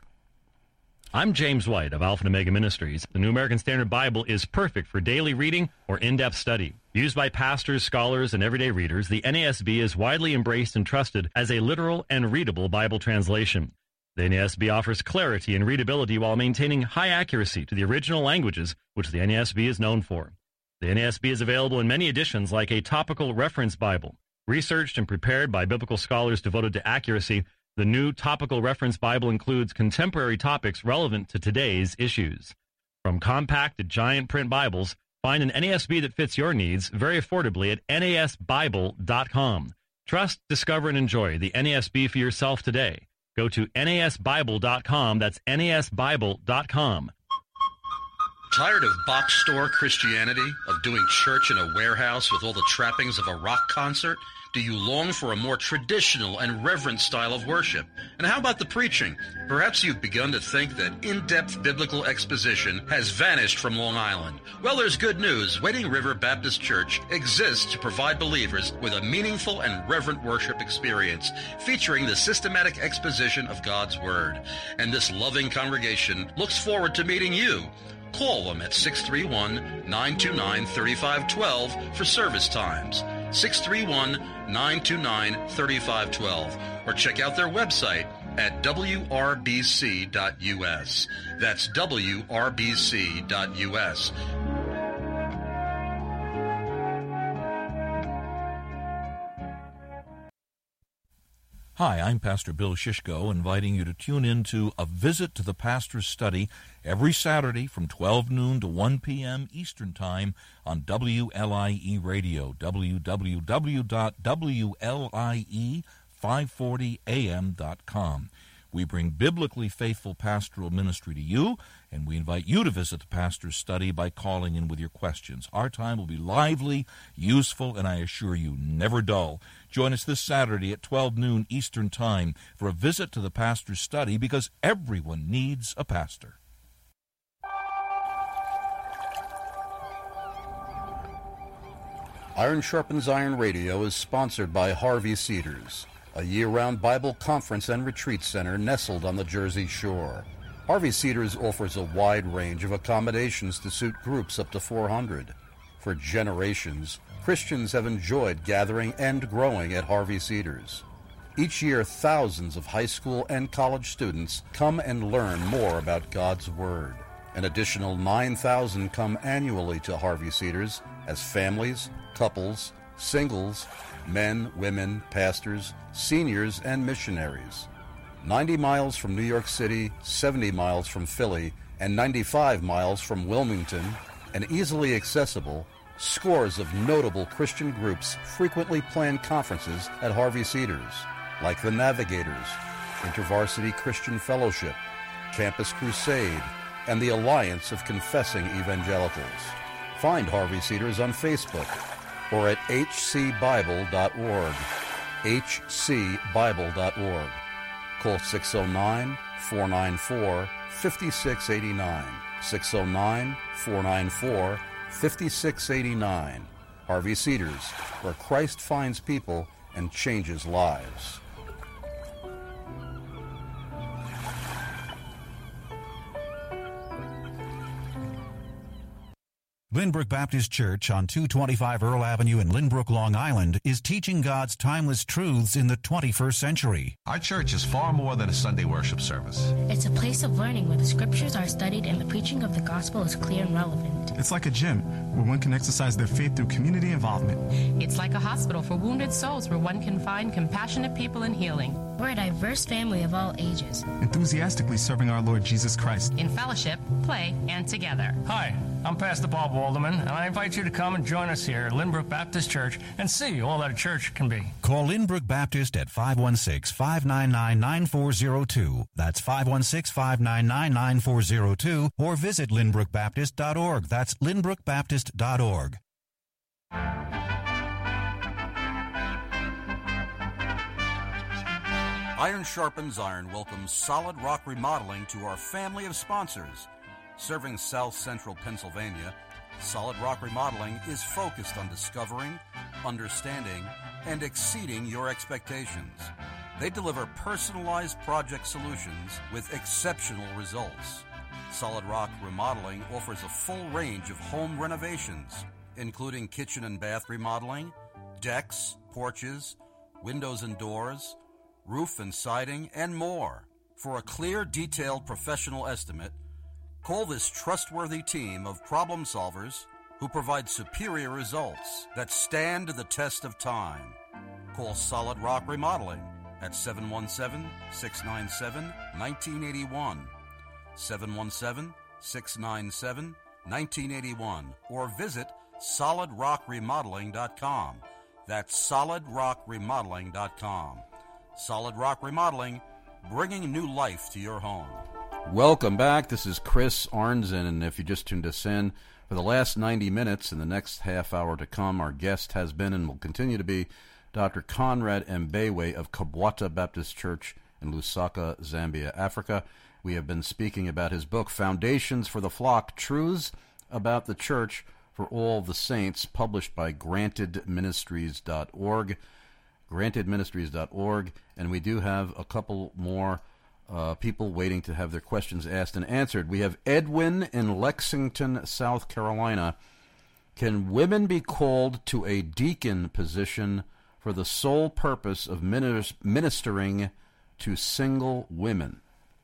I'm James White of Alpha and Omega Ministries. The New American Standard Bible is perfect for daily reading or in-depth study. Used by pastors, scholars, and everyday readers, the N A S B is widely embraced and trusted as a literal and readable Bible translation. The N A S B offers clarity and readability while maintaining high accuracy to the original languages, which the N A S B is known for. The N A S B is available in many editions like a topical reference Bible. Researched and prepared by biblical scholars devoted to accuracy, the new Topical Reference Bible includes contemporary topics relevant to today's issues. From compact to giant print Bibles, find an N A S B that fits your needs very affordably at N A S Bible dot com. Trust, discover, and enjoy the N A S B for yourself today. Go to N A S Bible dot com. That's N A S Bible dot com. Tired of box store Christianity, of doing church in a warehouse with all the trappings of a rock concert? Do you long for a more traditional and reverent style of worship? And how about the preaching? Perhaps you've begun to think that in-depth biblical exposition has vanished from Long Island. Well, there's good news. Wading River Baptist Church exists to provide believers with a meaningful and reverent worship experience featuring the systematic exposition of God's Word. And this loving congregation looks forward to meeting you. Call them at six three one, nine two nine, three five one two for service times. six three one, nine two nine, three five one two, or check out their website at W R B C dot U S. That's W R B C dot U S. Hi, I'm Pastor Bill Shishko, inviting you to tune in to A Visit to the Pastor's Study every Saturday from twelve noon to one p.m. Eastern Time on W L I E Radio, w w w dot w l i e five forty a m dot com. We bring biblically faithful pastoral ministry to you, and we invite you to visit the Pastor's Study by calling in with your questions. Our time will be lively, useful, and I assure you, never dull. Join us this Saturday at twelve noon Eastern Time for a visit to the Pastor's Study, because everyone needs a pastor. Iron Sharpens Iron Radio is sponsored by Harvey Cedars. a year-round Bible conference and retreat center nestled on the Jersey Shore. Harvey Cedars offers a wide range of accommodations to suit groups up to four hundred. For generations, Christians have enjoyed gathering and growing at Harvey Cedars. Each year, thousands of high school and college students come and learn more about God's Word. An additional nine thousand come annually to Harvey Cedars as families, couples, singles, men, women, pastors, seniors, and missionaries. ninety miles from New York City, seventy miles from Philly, and ninety-five miles from Wilmington, and easily accessible, scores of notable Christian groups frequently plan conferences at Harvey Cedars, like the Navigators, InterVarsity Christian Fellowship, Campus Crusade, and the Alliance of Confessing Evangelicals. Find Harvey Cedars on Facebook or at h c bible dot org, h c bible dot org. Call six oh nine, four nine four, five six eight nine, six oh nine, four nine four, five six eight nine. Harvey Cedars, where Christ finds people and changes lives. Lynbrook Baptist Church on two twenty-five Earl Avenue in Lynbrook, Long Island is teaching God's timeless truths in the twenty-first century. Our church is far more than a Sunday worship service. It's a place of learning where the scriptures are studied and the preaching of the gospel is clear and relevant. It's like a gym where one can exercise their faith through community involvement. It's like a hospital for wounded souls where one can find compassionate people and healing. We're a diverse family of all ages, enthusiastically serving our Lord Jesus Christ in fellowship, play, and together. Hi, I'm Pastor Bob Walderman, and I invite you to come and join us here at Lynbrook Baptist Church and see all that a church can be. Call Lynbrook Baptist at five one six, five nine nine, nine four zero two. That's five one six, five nine nine, nine four zero two, or visit lynbrook baptist dot org. That's lynbrook baptist dot org. Iron Sharpens Iron welcomes Solid Rock Remodeling to our family of sponsors. Serving South Central Pennsylvania, Solid Rock Remodeling is focused on discovering, understanding, and exceeding your expectations. They deliver personalized project solutions with exceptional results. Solid Rock Remodeling offers a full range of home renovations, including kitchen and bath remodeling, decks, porches, windows and doors, roof and siding, and more. For a clear, detailed professional estimate, call this trustworthy team of problem solvers who provide superior results that stand the test of time. Call Solid Rock Remodeling at seven one seven, six nine seven, one nine eight one, seven one seven, six nine seven, one nine eight one, or visit solid rock remodeling dot com. That's solid rock remodeling dot com. Solid Rock Remodeling, bringing new life to your home. Welcome back. This is Chris Arnzen, and if you just tuned us in, for the last ninety minutes and the next half hour to come, our guest has been and will continue to be Doctor Conrad Mbewe of Kabwata Baptist Church in Lusaka, Zambia, Africa. We have been speaking about his book, Foundations for the Flock, Truths About the Church for All the Saints, published by granted ministries dot org. granted ministries dot org, and we do have a couple more uh, people waiting to have their questions asked and answered. We have Edwin in Lexington, South Carolina. Can women be called to a deacon position for the sole purpose of ministering to single women?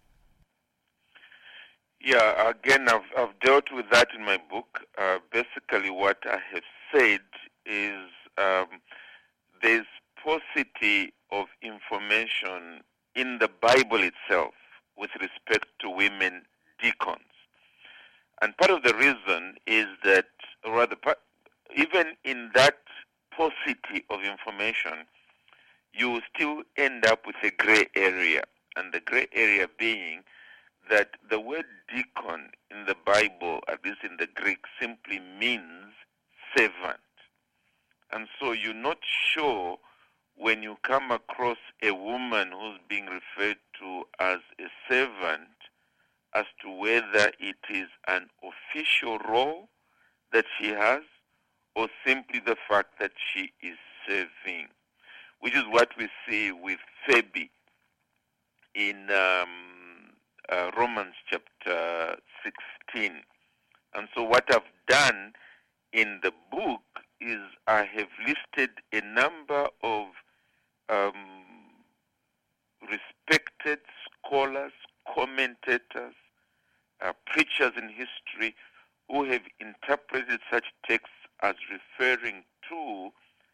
Yeah, again, I've, I've dealt with that in my book. Uh, basically, what I have said is um, there's paucity of information in the Bible itself with respect to women deacons. And part of the reason is that, rather, even in that paucity of information, you still end up with a gray area. And the gray area being that the word deacon in the Bible, at least in the Greek, simply means servant. And so you're not sure when you come across a woman who's being referred to as a servant as to whether it is an official role that she has or simply the fact that she is serving. which is what we see with Phoebe in um, uh, Romans chapter sixteen. And so what I've done in the book is I have listed a number of um, respected scholars, commentators, uh, preachers in history who have interpreted such texts as referring to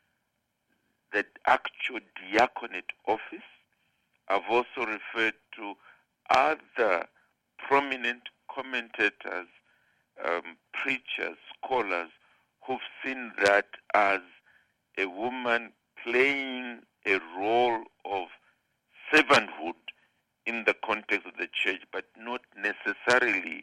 the actual diaconate office. I've also referred to other prominent commentators, um, preachers, scholars, who've seen that as a woman playing a role of servanthood in the context of the church, but not necessarily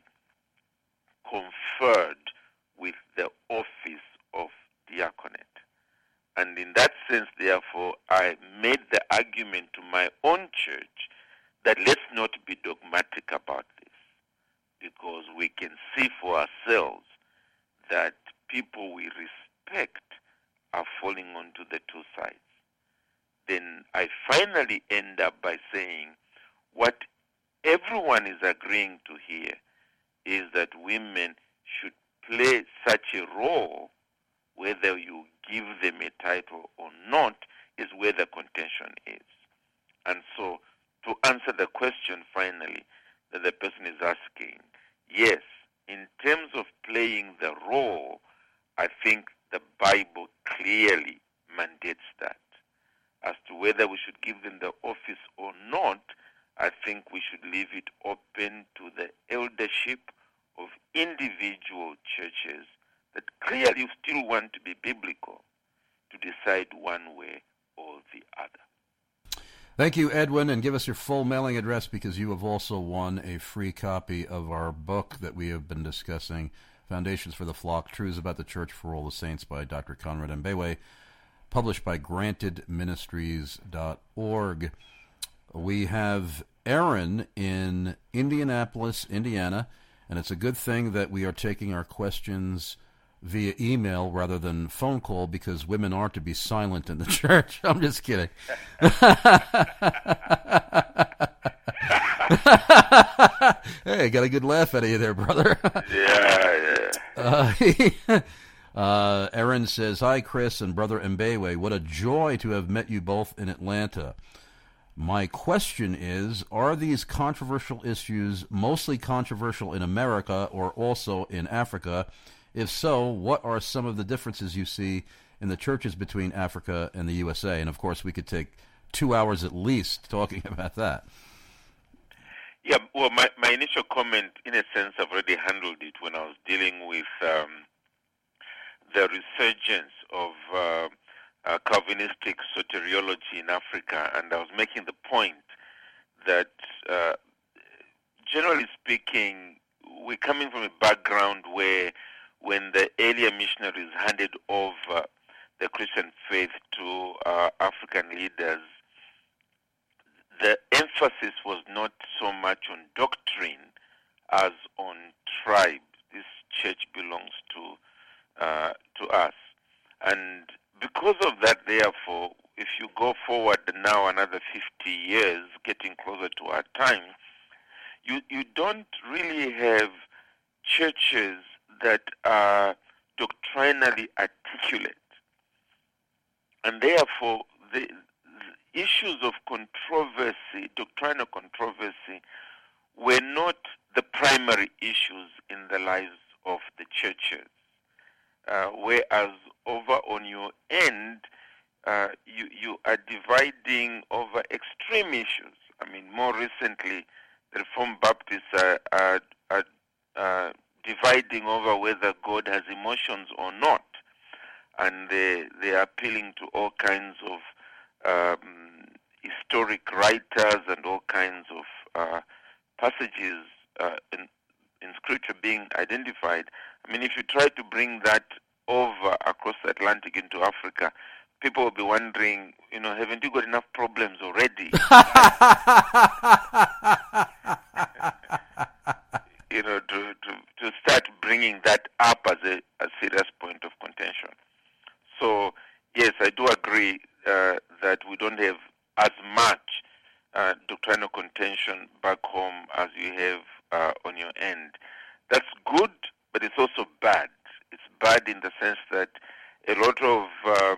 conferred with the office of diaconate. And in that sense, therefore, I made the argument to my own church that let's not be dogmatic about this, because we can see for ourselves that people we respect are falling onto the two sides. Then I finally end up by saying what everyone is agreeing to here is that women should play such a role, whether you give them a title or not, is where the contention is. And so, to answer the question finally that the person is asking, yes, in terms of playing the role, I think the Bible clearly mandates that. As to whether we should give them the office or not, I think we should leave it open to the eldership of individual churches that clearly still want to be biblical to decide one way or the other. Thank you, Edwin, and give us your full mailing address, because you have also won a free copy of our book that we have been discussing, Foundations for the Flock, Truths About the Church for All the Saints by Doctor Conrad Mbewe, published by granted ministries dot org. We have Aaron in Indianapolis, Indiana, and it's a good thing that we are taking our questions via email rather than phone call, because women are to be silent in the church. I'm just kidding. Hey, got a good laugh out of you there, brother. Yeah, yeah. Uh, uh, Aaron says, "Hi, Chris and Brother Mbewe. What a joy to have met you both in Atlanta. My question is, are these controversial issues mostly controversial in America or also in Africa? If so, what are some of the differences you see in the churches between Africa and the U S A?" And, of course, we could take two hours at least talking about that. Yeah, well, my, my initial comment, in a sense, I've already handled it when I was dealing with um, the resurgence of uh, uh, Calvinistic soteriology in Africa, and I was making the point that, uh, generally speaking, we're coming from a background where when the earlier missionaries handed over the Christian faith to uh, African leaders, the emphasis was not so much on doctrine as on tribe. This church belongs to uh, to us. And because of that, therefore, if you go forward now another fifty years, getting closer to our time, you, you don't really have churches that are doctrinally articulate. And therefore, the, the issues of controversy, doctrinal controversy, were not the primary issues in the lives of the churches. Uh, whereas over on your end, uh, you, you are dividing over extreme issues. I mean, more recently, the Reformed Baptists are, are, are uh, dividing over whether God has emotions or not. And they, they are appealing to all kinds of um, historic writers and all kinds of uh, passages uh, in, in Scripture being identified. I mean, if you try to bring that over across the Atlantic into Africa, people will be wondering, you know, haven't you got enough problems already? you know, to, to, to start bringing that up as a, a serious point of contention. So, yes, I do agree uh, that we we don't have as much uh, doctrinal contention back home as you have uh, on your end. That's good, but it's also bad. It's bad in the sense that a lot of um,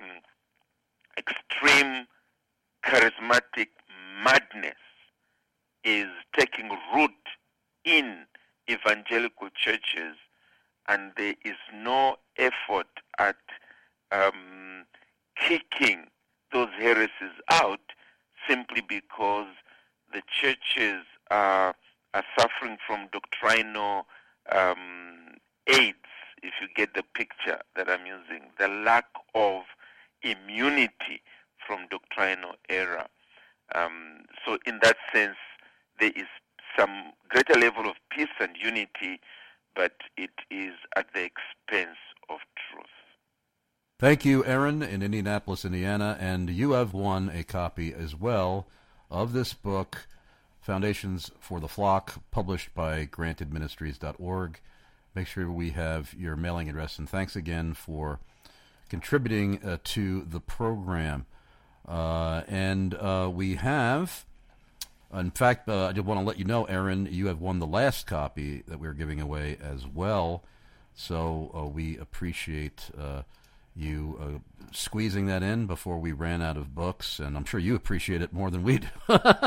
extreme charismatic madness is taking root in evangelical churches, and there is no effort at um, kicking those heresies out simply because the churches are, are suffering from doctrinal um, AIDS, if you get the picture that I'm using, the lack of immunity from doctrinal error. Um, so in that sense, there is some greater level of peace and unity, but it is at the expense of truth. Thank you, Aaron, in Indianapolis, Indiana, and you have won a copy as well of this book, Foundations for the Flock, published by granted ministries dot org. Make sure we have your mailing address, and thanks again for contributing uh, to the program. Uh, and uh, we have, in fact, uh, I just want to let you know, Aaron, you have won the last copy that we're giving away as well. So uh, we appreciate uh, you uh, squeezing that in before we ran out of books, and I'm sure you appreciate it more than we do.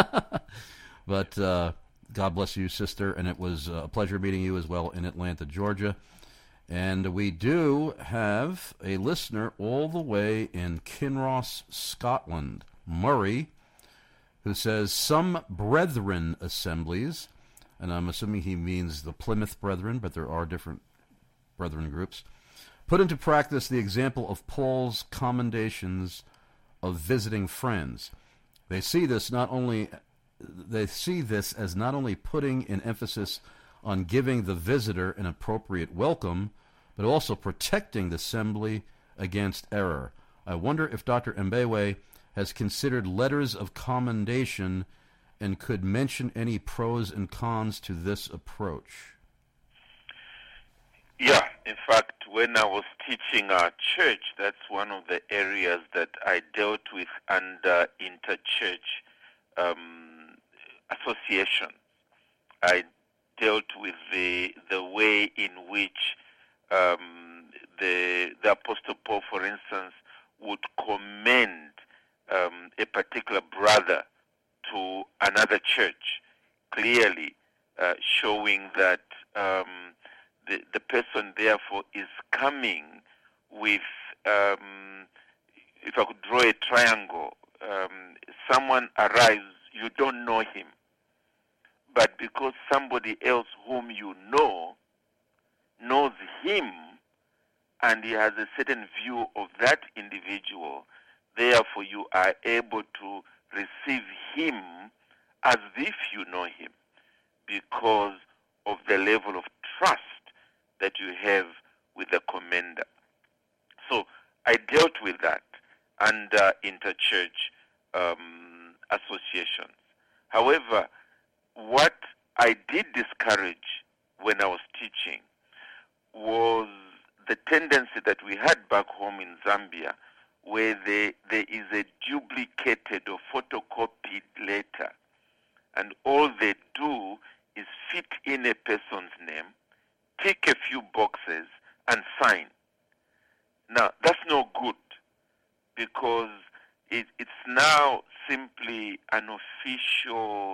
But uh, God bless you, sister, and it was a pleasure meeting you as well in Atlanta, Georgia. And we do have a listener all the way in Kinross, Scotland, Murray, who says, some brethren assemblies, and I'm assuming he means the Plymouth Brethren, but there are different brethren groups, put into practice the example of Paul's commendations of visiting friends. They see this not only they see this as not only putting an emphasis on giving the visitor an appropriate welcome, but also protecting the assembly against error. I wonder if Doctor Mbewe has considered letters of commendation and could mention any pros and cons to this approach. Yeah, in fact, when I was teaching our church, that's one of the areas that I dealt with under interchurch um, association. I dealt with the the way in which um, the the Apostle Paul, for instance, would commend um, a particular brother to another church, clearly uh, showing that um, the the person therefore is coming with, um, if I could draw a triangle, um, someone arrives, you don't know him, but because somebody else whom you know knows him and he has a certain view of that individual, therefore you are able to receive him as if you know him because of the level of trust that you have with the commender. So I dealt with that under interchurch um, associations. However, what I did discourage when I was teaching was the tendency that we had back home in Zambia, where there, there is a duplicated or photocopied letter, and all they do is fit in a person's name, tick a few boxes, and sign. Now, that's no good, because it, it's now simply an official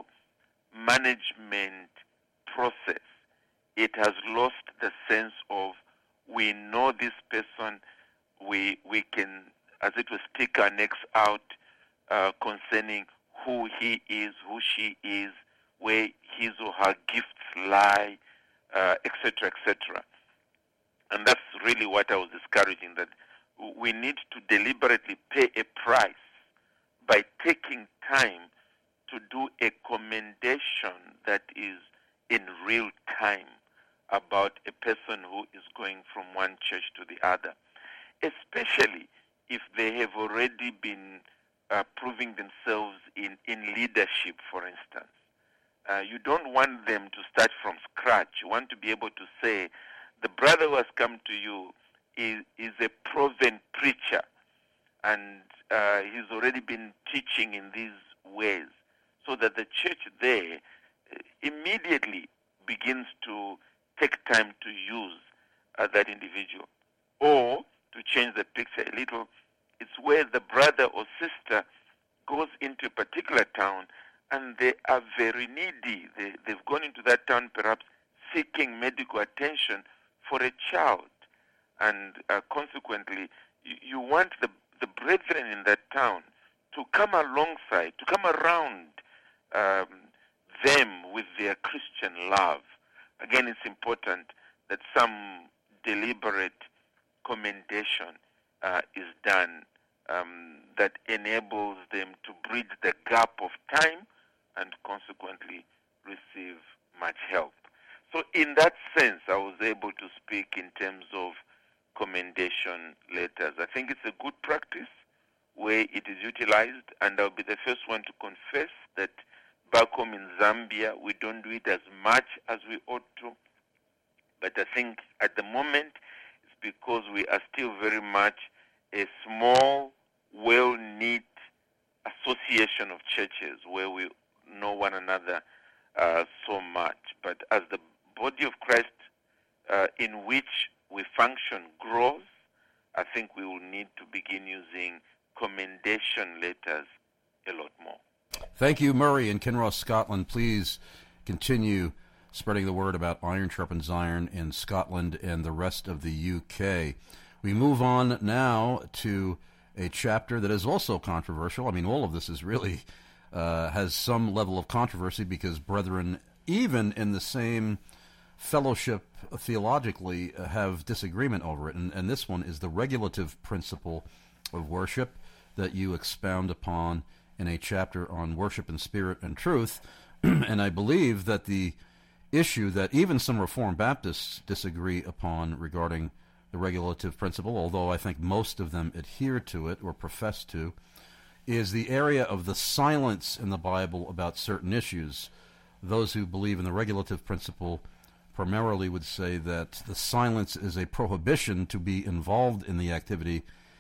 management process. It has lost the sense of, we know this person, we we can, as it were, stick our necks out uh, concerning who he is, who she is, where his or her gifts lie, uh, et cetera, et cetera. And that's really what I was discouraging, that we need to deliberately pay a price by taking time to do a commendation that is in real time about a person who is going from one church to the other, especially if they have already been uh, proving themselves in, in leadership, for instance. Uh, you don't want them to start from scratch. You want to be able to say, the brother who has come to you is, is a proven preacher, and uh, he's already been teaching in these ways, so that the church there immediately begins to take time to use uh, that individual. Or, to change the picture a little, it's where the brother or sister goes into a particular town and they are very needy. They, they've gone into that town perhaps seeking medical attention for a child. And uh, consequently, you, you want the, the brethren in that town to come alongside, to come around um, them with their Christian love. Again, it's important that some deliberate commendation uh, is done um, that enables them to bridge the gap of time and consequently receive much help. So in that sense, I was able to speak in terms of commendation letters. I think it's a good practice where it is utilized, and I'll be the first one to confess that back home in Zambia, we don't do it as much as we ought to. But I think at the moment, it's because we are still very much a small, well-knit association of churches where we know one another uh, so much. But as the body of Christ uh, in which we function grows, I think we will need to begin using commendation letters a lot more. Thank you, Murray in Kinross, Scotland. Please continue spreading the word about Iron Sharpens Iron in Scotland and the rest of the U K. We move on now to a chapter that is also controversial. I mean, all of this is really uh, has some level of controversy because brethren, even in the same fellowship theologically, uh, have disagreement over it. And, and this one is the regulative principle of worship that you expound upon in a chapter on worship in spirit and truth. And I believe that the issue that even some Reformed Baptists disagree upon regarding the regulative principle, although I think most of them adhere to it or profess to, is the area of the silence in the Bible about certain issues. Those who believe in the regulative principle primarily would say that the silence is a prohibition to be involved in the activity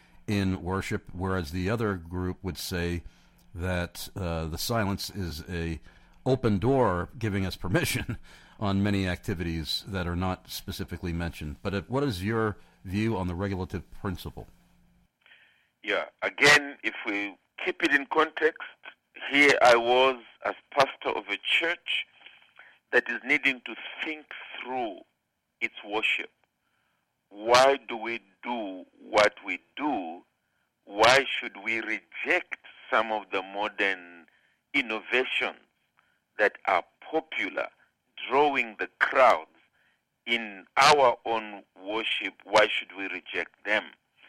in worship, whereas the other group would say that uh, the silence is a open door giving us permission on many activities that are not specifically mentioned. But uh, what is your view on the regulative principle? Yeah, again, if we keep it in context, here I was as pastor of a church that is needing to think through its worship. Why do we do what we do? Why should we reject some of the modern innovations that are popular, drawing the crowds in our own worship? Why should we reject them?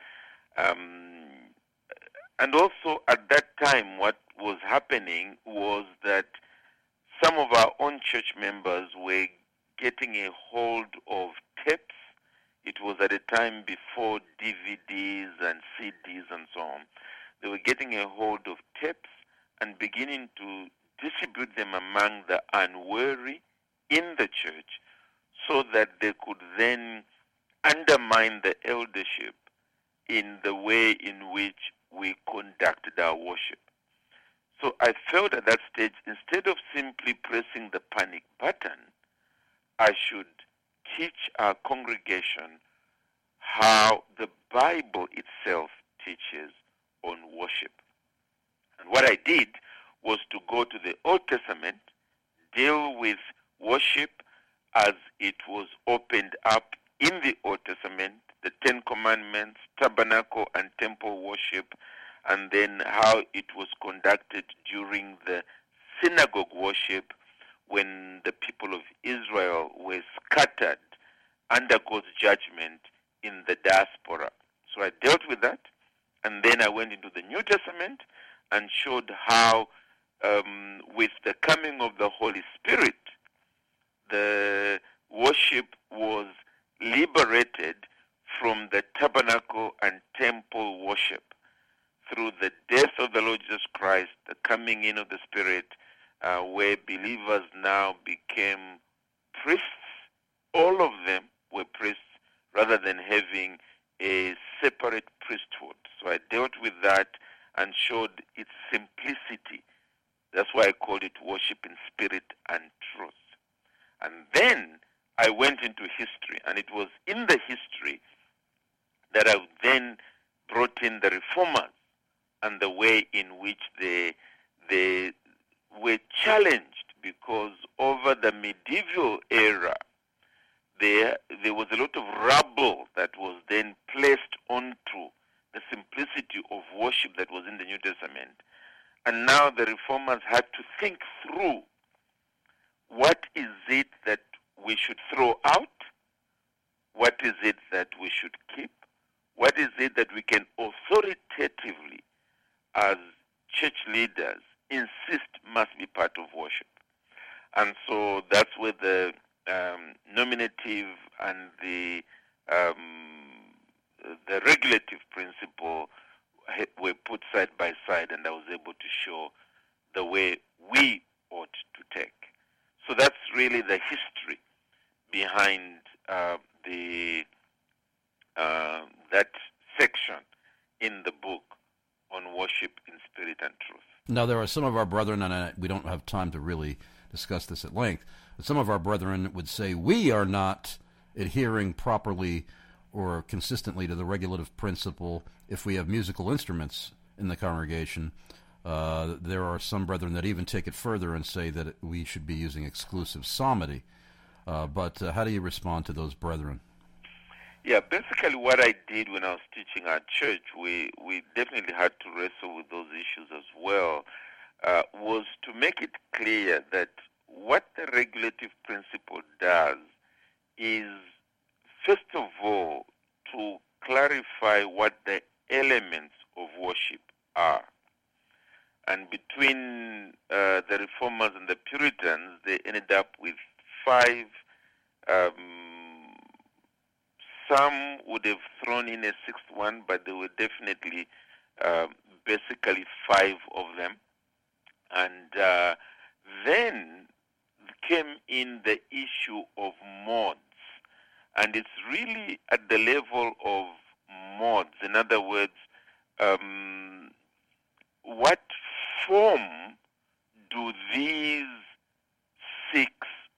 Um, and also at that time, what was happening was that some of our own church members were getting a hold of tapes. It was at a time before D V Ds and C Ds and so on. They were getting a hold of tapes and beginning to distribute them among the unwary in the church so that they could then undermine the eldership in the way in which we conducted our worship. So I felt at that stage, instead of simply pressing the panic button, I should teach our congregation how the Bible itself teaches on worship. And what I did was to go to the Old Testament, deal with worship as it was opened up in the Old Testament, the Ten Commandments, tabernacle and temple worship, and then how it was conducted during the synagogue worship when the people of Israel were scattered under God's judgment in the diaspora. So I dealt with that, and then I went into the New Testament and showed how um, with the coming of the Holy Spirit, the worship was liberated from the tabernacle and temple worship through the death of the Lord Jesus Christ, the coming in of the Spirit, uh, where believers now became priests. All of them were priests rather than having a separate priesthood. So I dealt with that, and showed its simplicity. That's why I called it worship in spirit and truth. And then I went into history, and it was in the history that I then brought in the reformers and the way in which they, they were challenged, because over the medieval era, there, there was a lot of rubble that was then placed onto the simplicity of worship that was in the New Testament. And now the reformers had to think through, what is it that we should throw out? What is it that we should keep? What is it that we can authoritatively, as church leaders, insist must be part of worship? And so that's where the um, nominative and the um, the regulative principle were put side by side, and I was able to show the way we ought to take. So that's really the history behind uh, the uh, that section in the book on worship in spirit and truth. Now, there are some of our brethren, and I, we don't have time to really discuss this at length, but some of our brethren would say we are not adhering properly or consistently to the regulative principle if we have musical instruments in the congregation. Uh, there are some brethren that even take it further and say that we should be using exclusive psalmody. Uh, but uh, how do you respond to those brethren? Yeah, basically what I did when I was teaching our church, we, we definitely had to wrestle with those issues as well, uh, was to make it clear that what the regulative principle does is, first of all, to clarify what the elements of worship are. And between uh, the Reformers and the Puritans, they ended up with five. Um, some would have thrown in a sixth one, but there were definitely uh, basically five of them. And uh, then came in the issue of modes. And it's really at the level of modes. In other words, um, what form do these six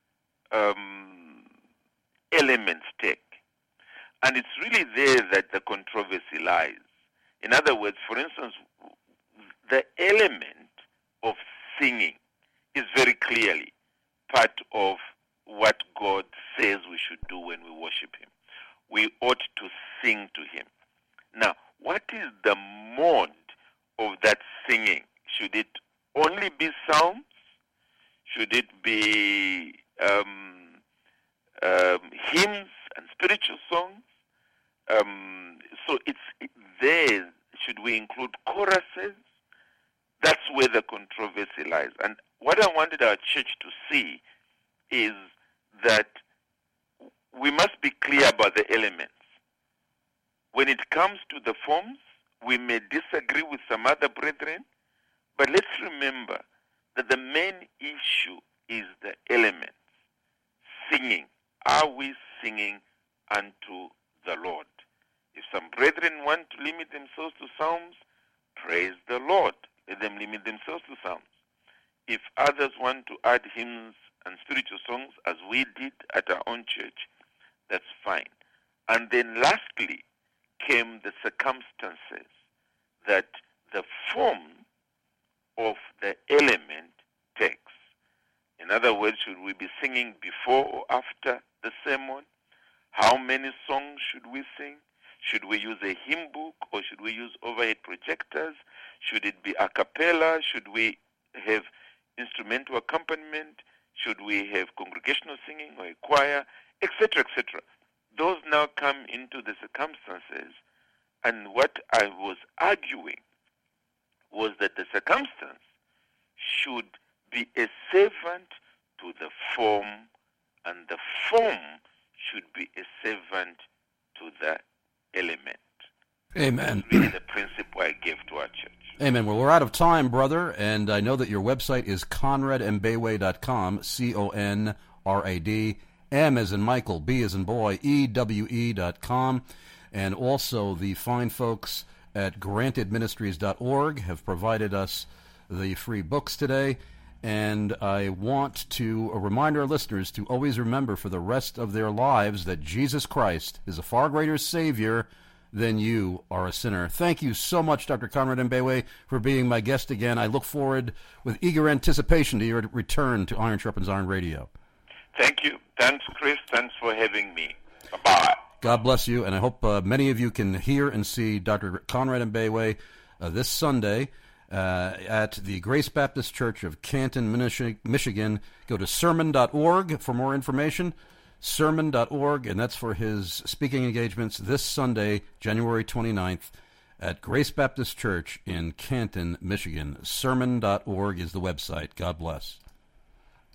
um, elements take? And it's really there that the controversy lies. In other words, for instance, the element of singing is very clearly part of what God says we should do when we worship Him. We ought to sing to Him. Now, what is the mode of that singing? Should it only be psalms? Should it be um, um, hymns and spiritual songs? Um, so it's it, there. Should we include choruses? That's where the controversy lies. And what I wanted our church to see is that we must be clear about the elements. When it comes to the forms, we may disagree with some other brethren, but let's remember that the main issue is the elements. Singing. Are we singing unto the Lord? If some brethren want to limit themselves to psalms, praise the Lord. Let them limit themselves to psalms. If others want to add hymns and spiritual songs, as we did at our own church, that's fine. And then lastly came the circumstances that the form of the element takes. In other words, should we be singing before or after the sermon? How many songs should we sing? Should we use a hymn book, or should we use overhead projectors? Should it be a cappella? Should we have instrumental accompaniment? Should we have congregational singing or a choir, et cetera, et cetera? Those now come into the circumstances, and what I was arguing was that the circumstance should be a servant to the form, and the form should be a servant to the element. Amen. That's really the principle I gave to our church. Amen. Well, we're out of time, brother, and I know that your website is conrad mbewe dot com, C O N R A D, M as in Michael, B as in boy, E W E dot com, and also the fine folks at granted ministries dot org have provided us the free books today. And I want to remind our listeners to always remember for the rest of their lives that Jesus Christ is a far greater Savior than you are a sinner. Thank you so much, Doctor Conrad Mbewe, for being my guest again. I look forward with eager anticipation to your return to Iron Sharpens Iron Radio. Thank you. Thanks, Chris. Thanks for having me. Bye-bye. God bless you, and I hope uh, many of you can hear and see Doctor Conrad Mbewe uh, this Sunday Uh, at the Grace Baptist Church of Canton, Michigan. Go to sermon dot org for more information, sermon dot org, and that's for his speaking engagements this Sunday, January twenty-ninth, at Grace Baptist Church in Canton, Michigan. sermon dot org is the website. God bless.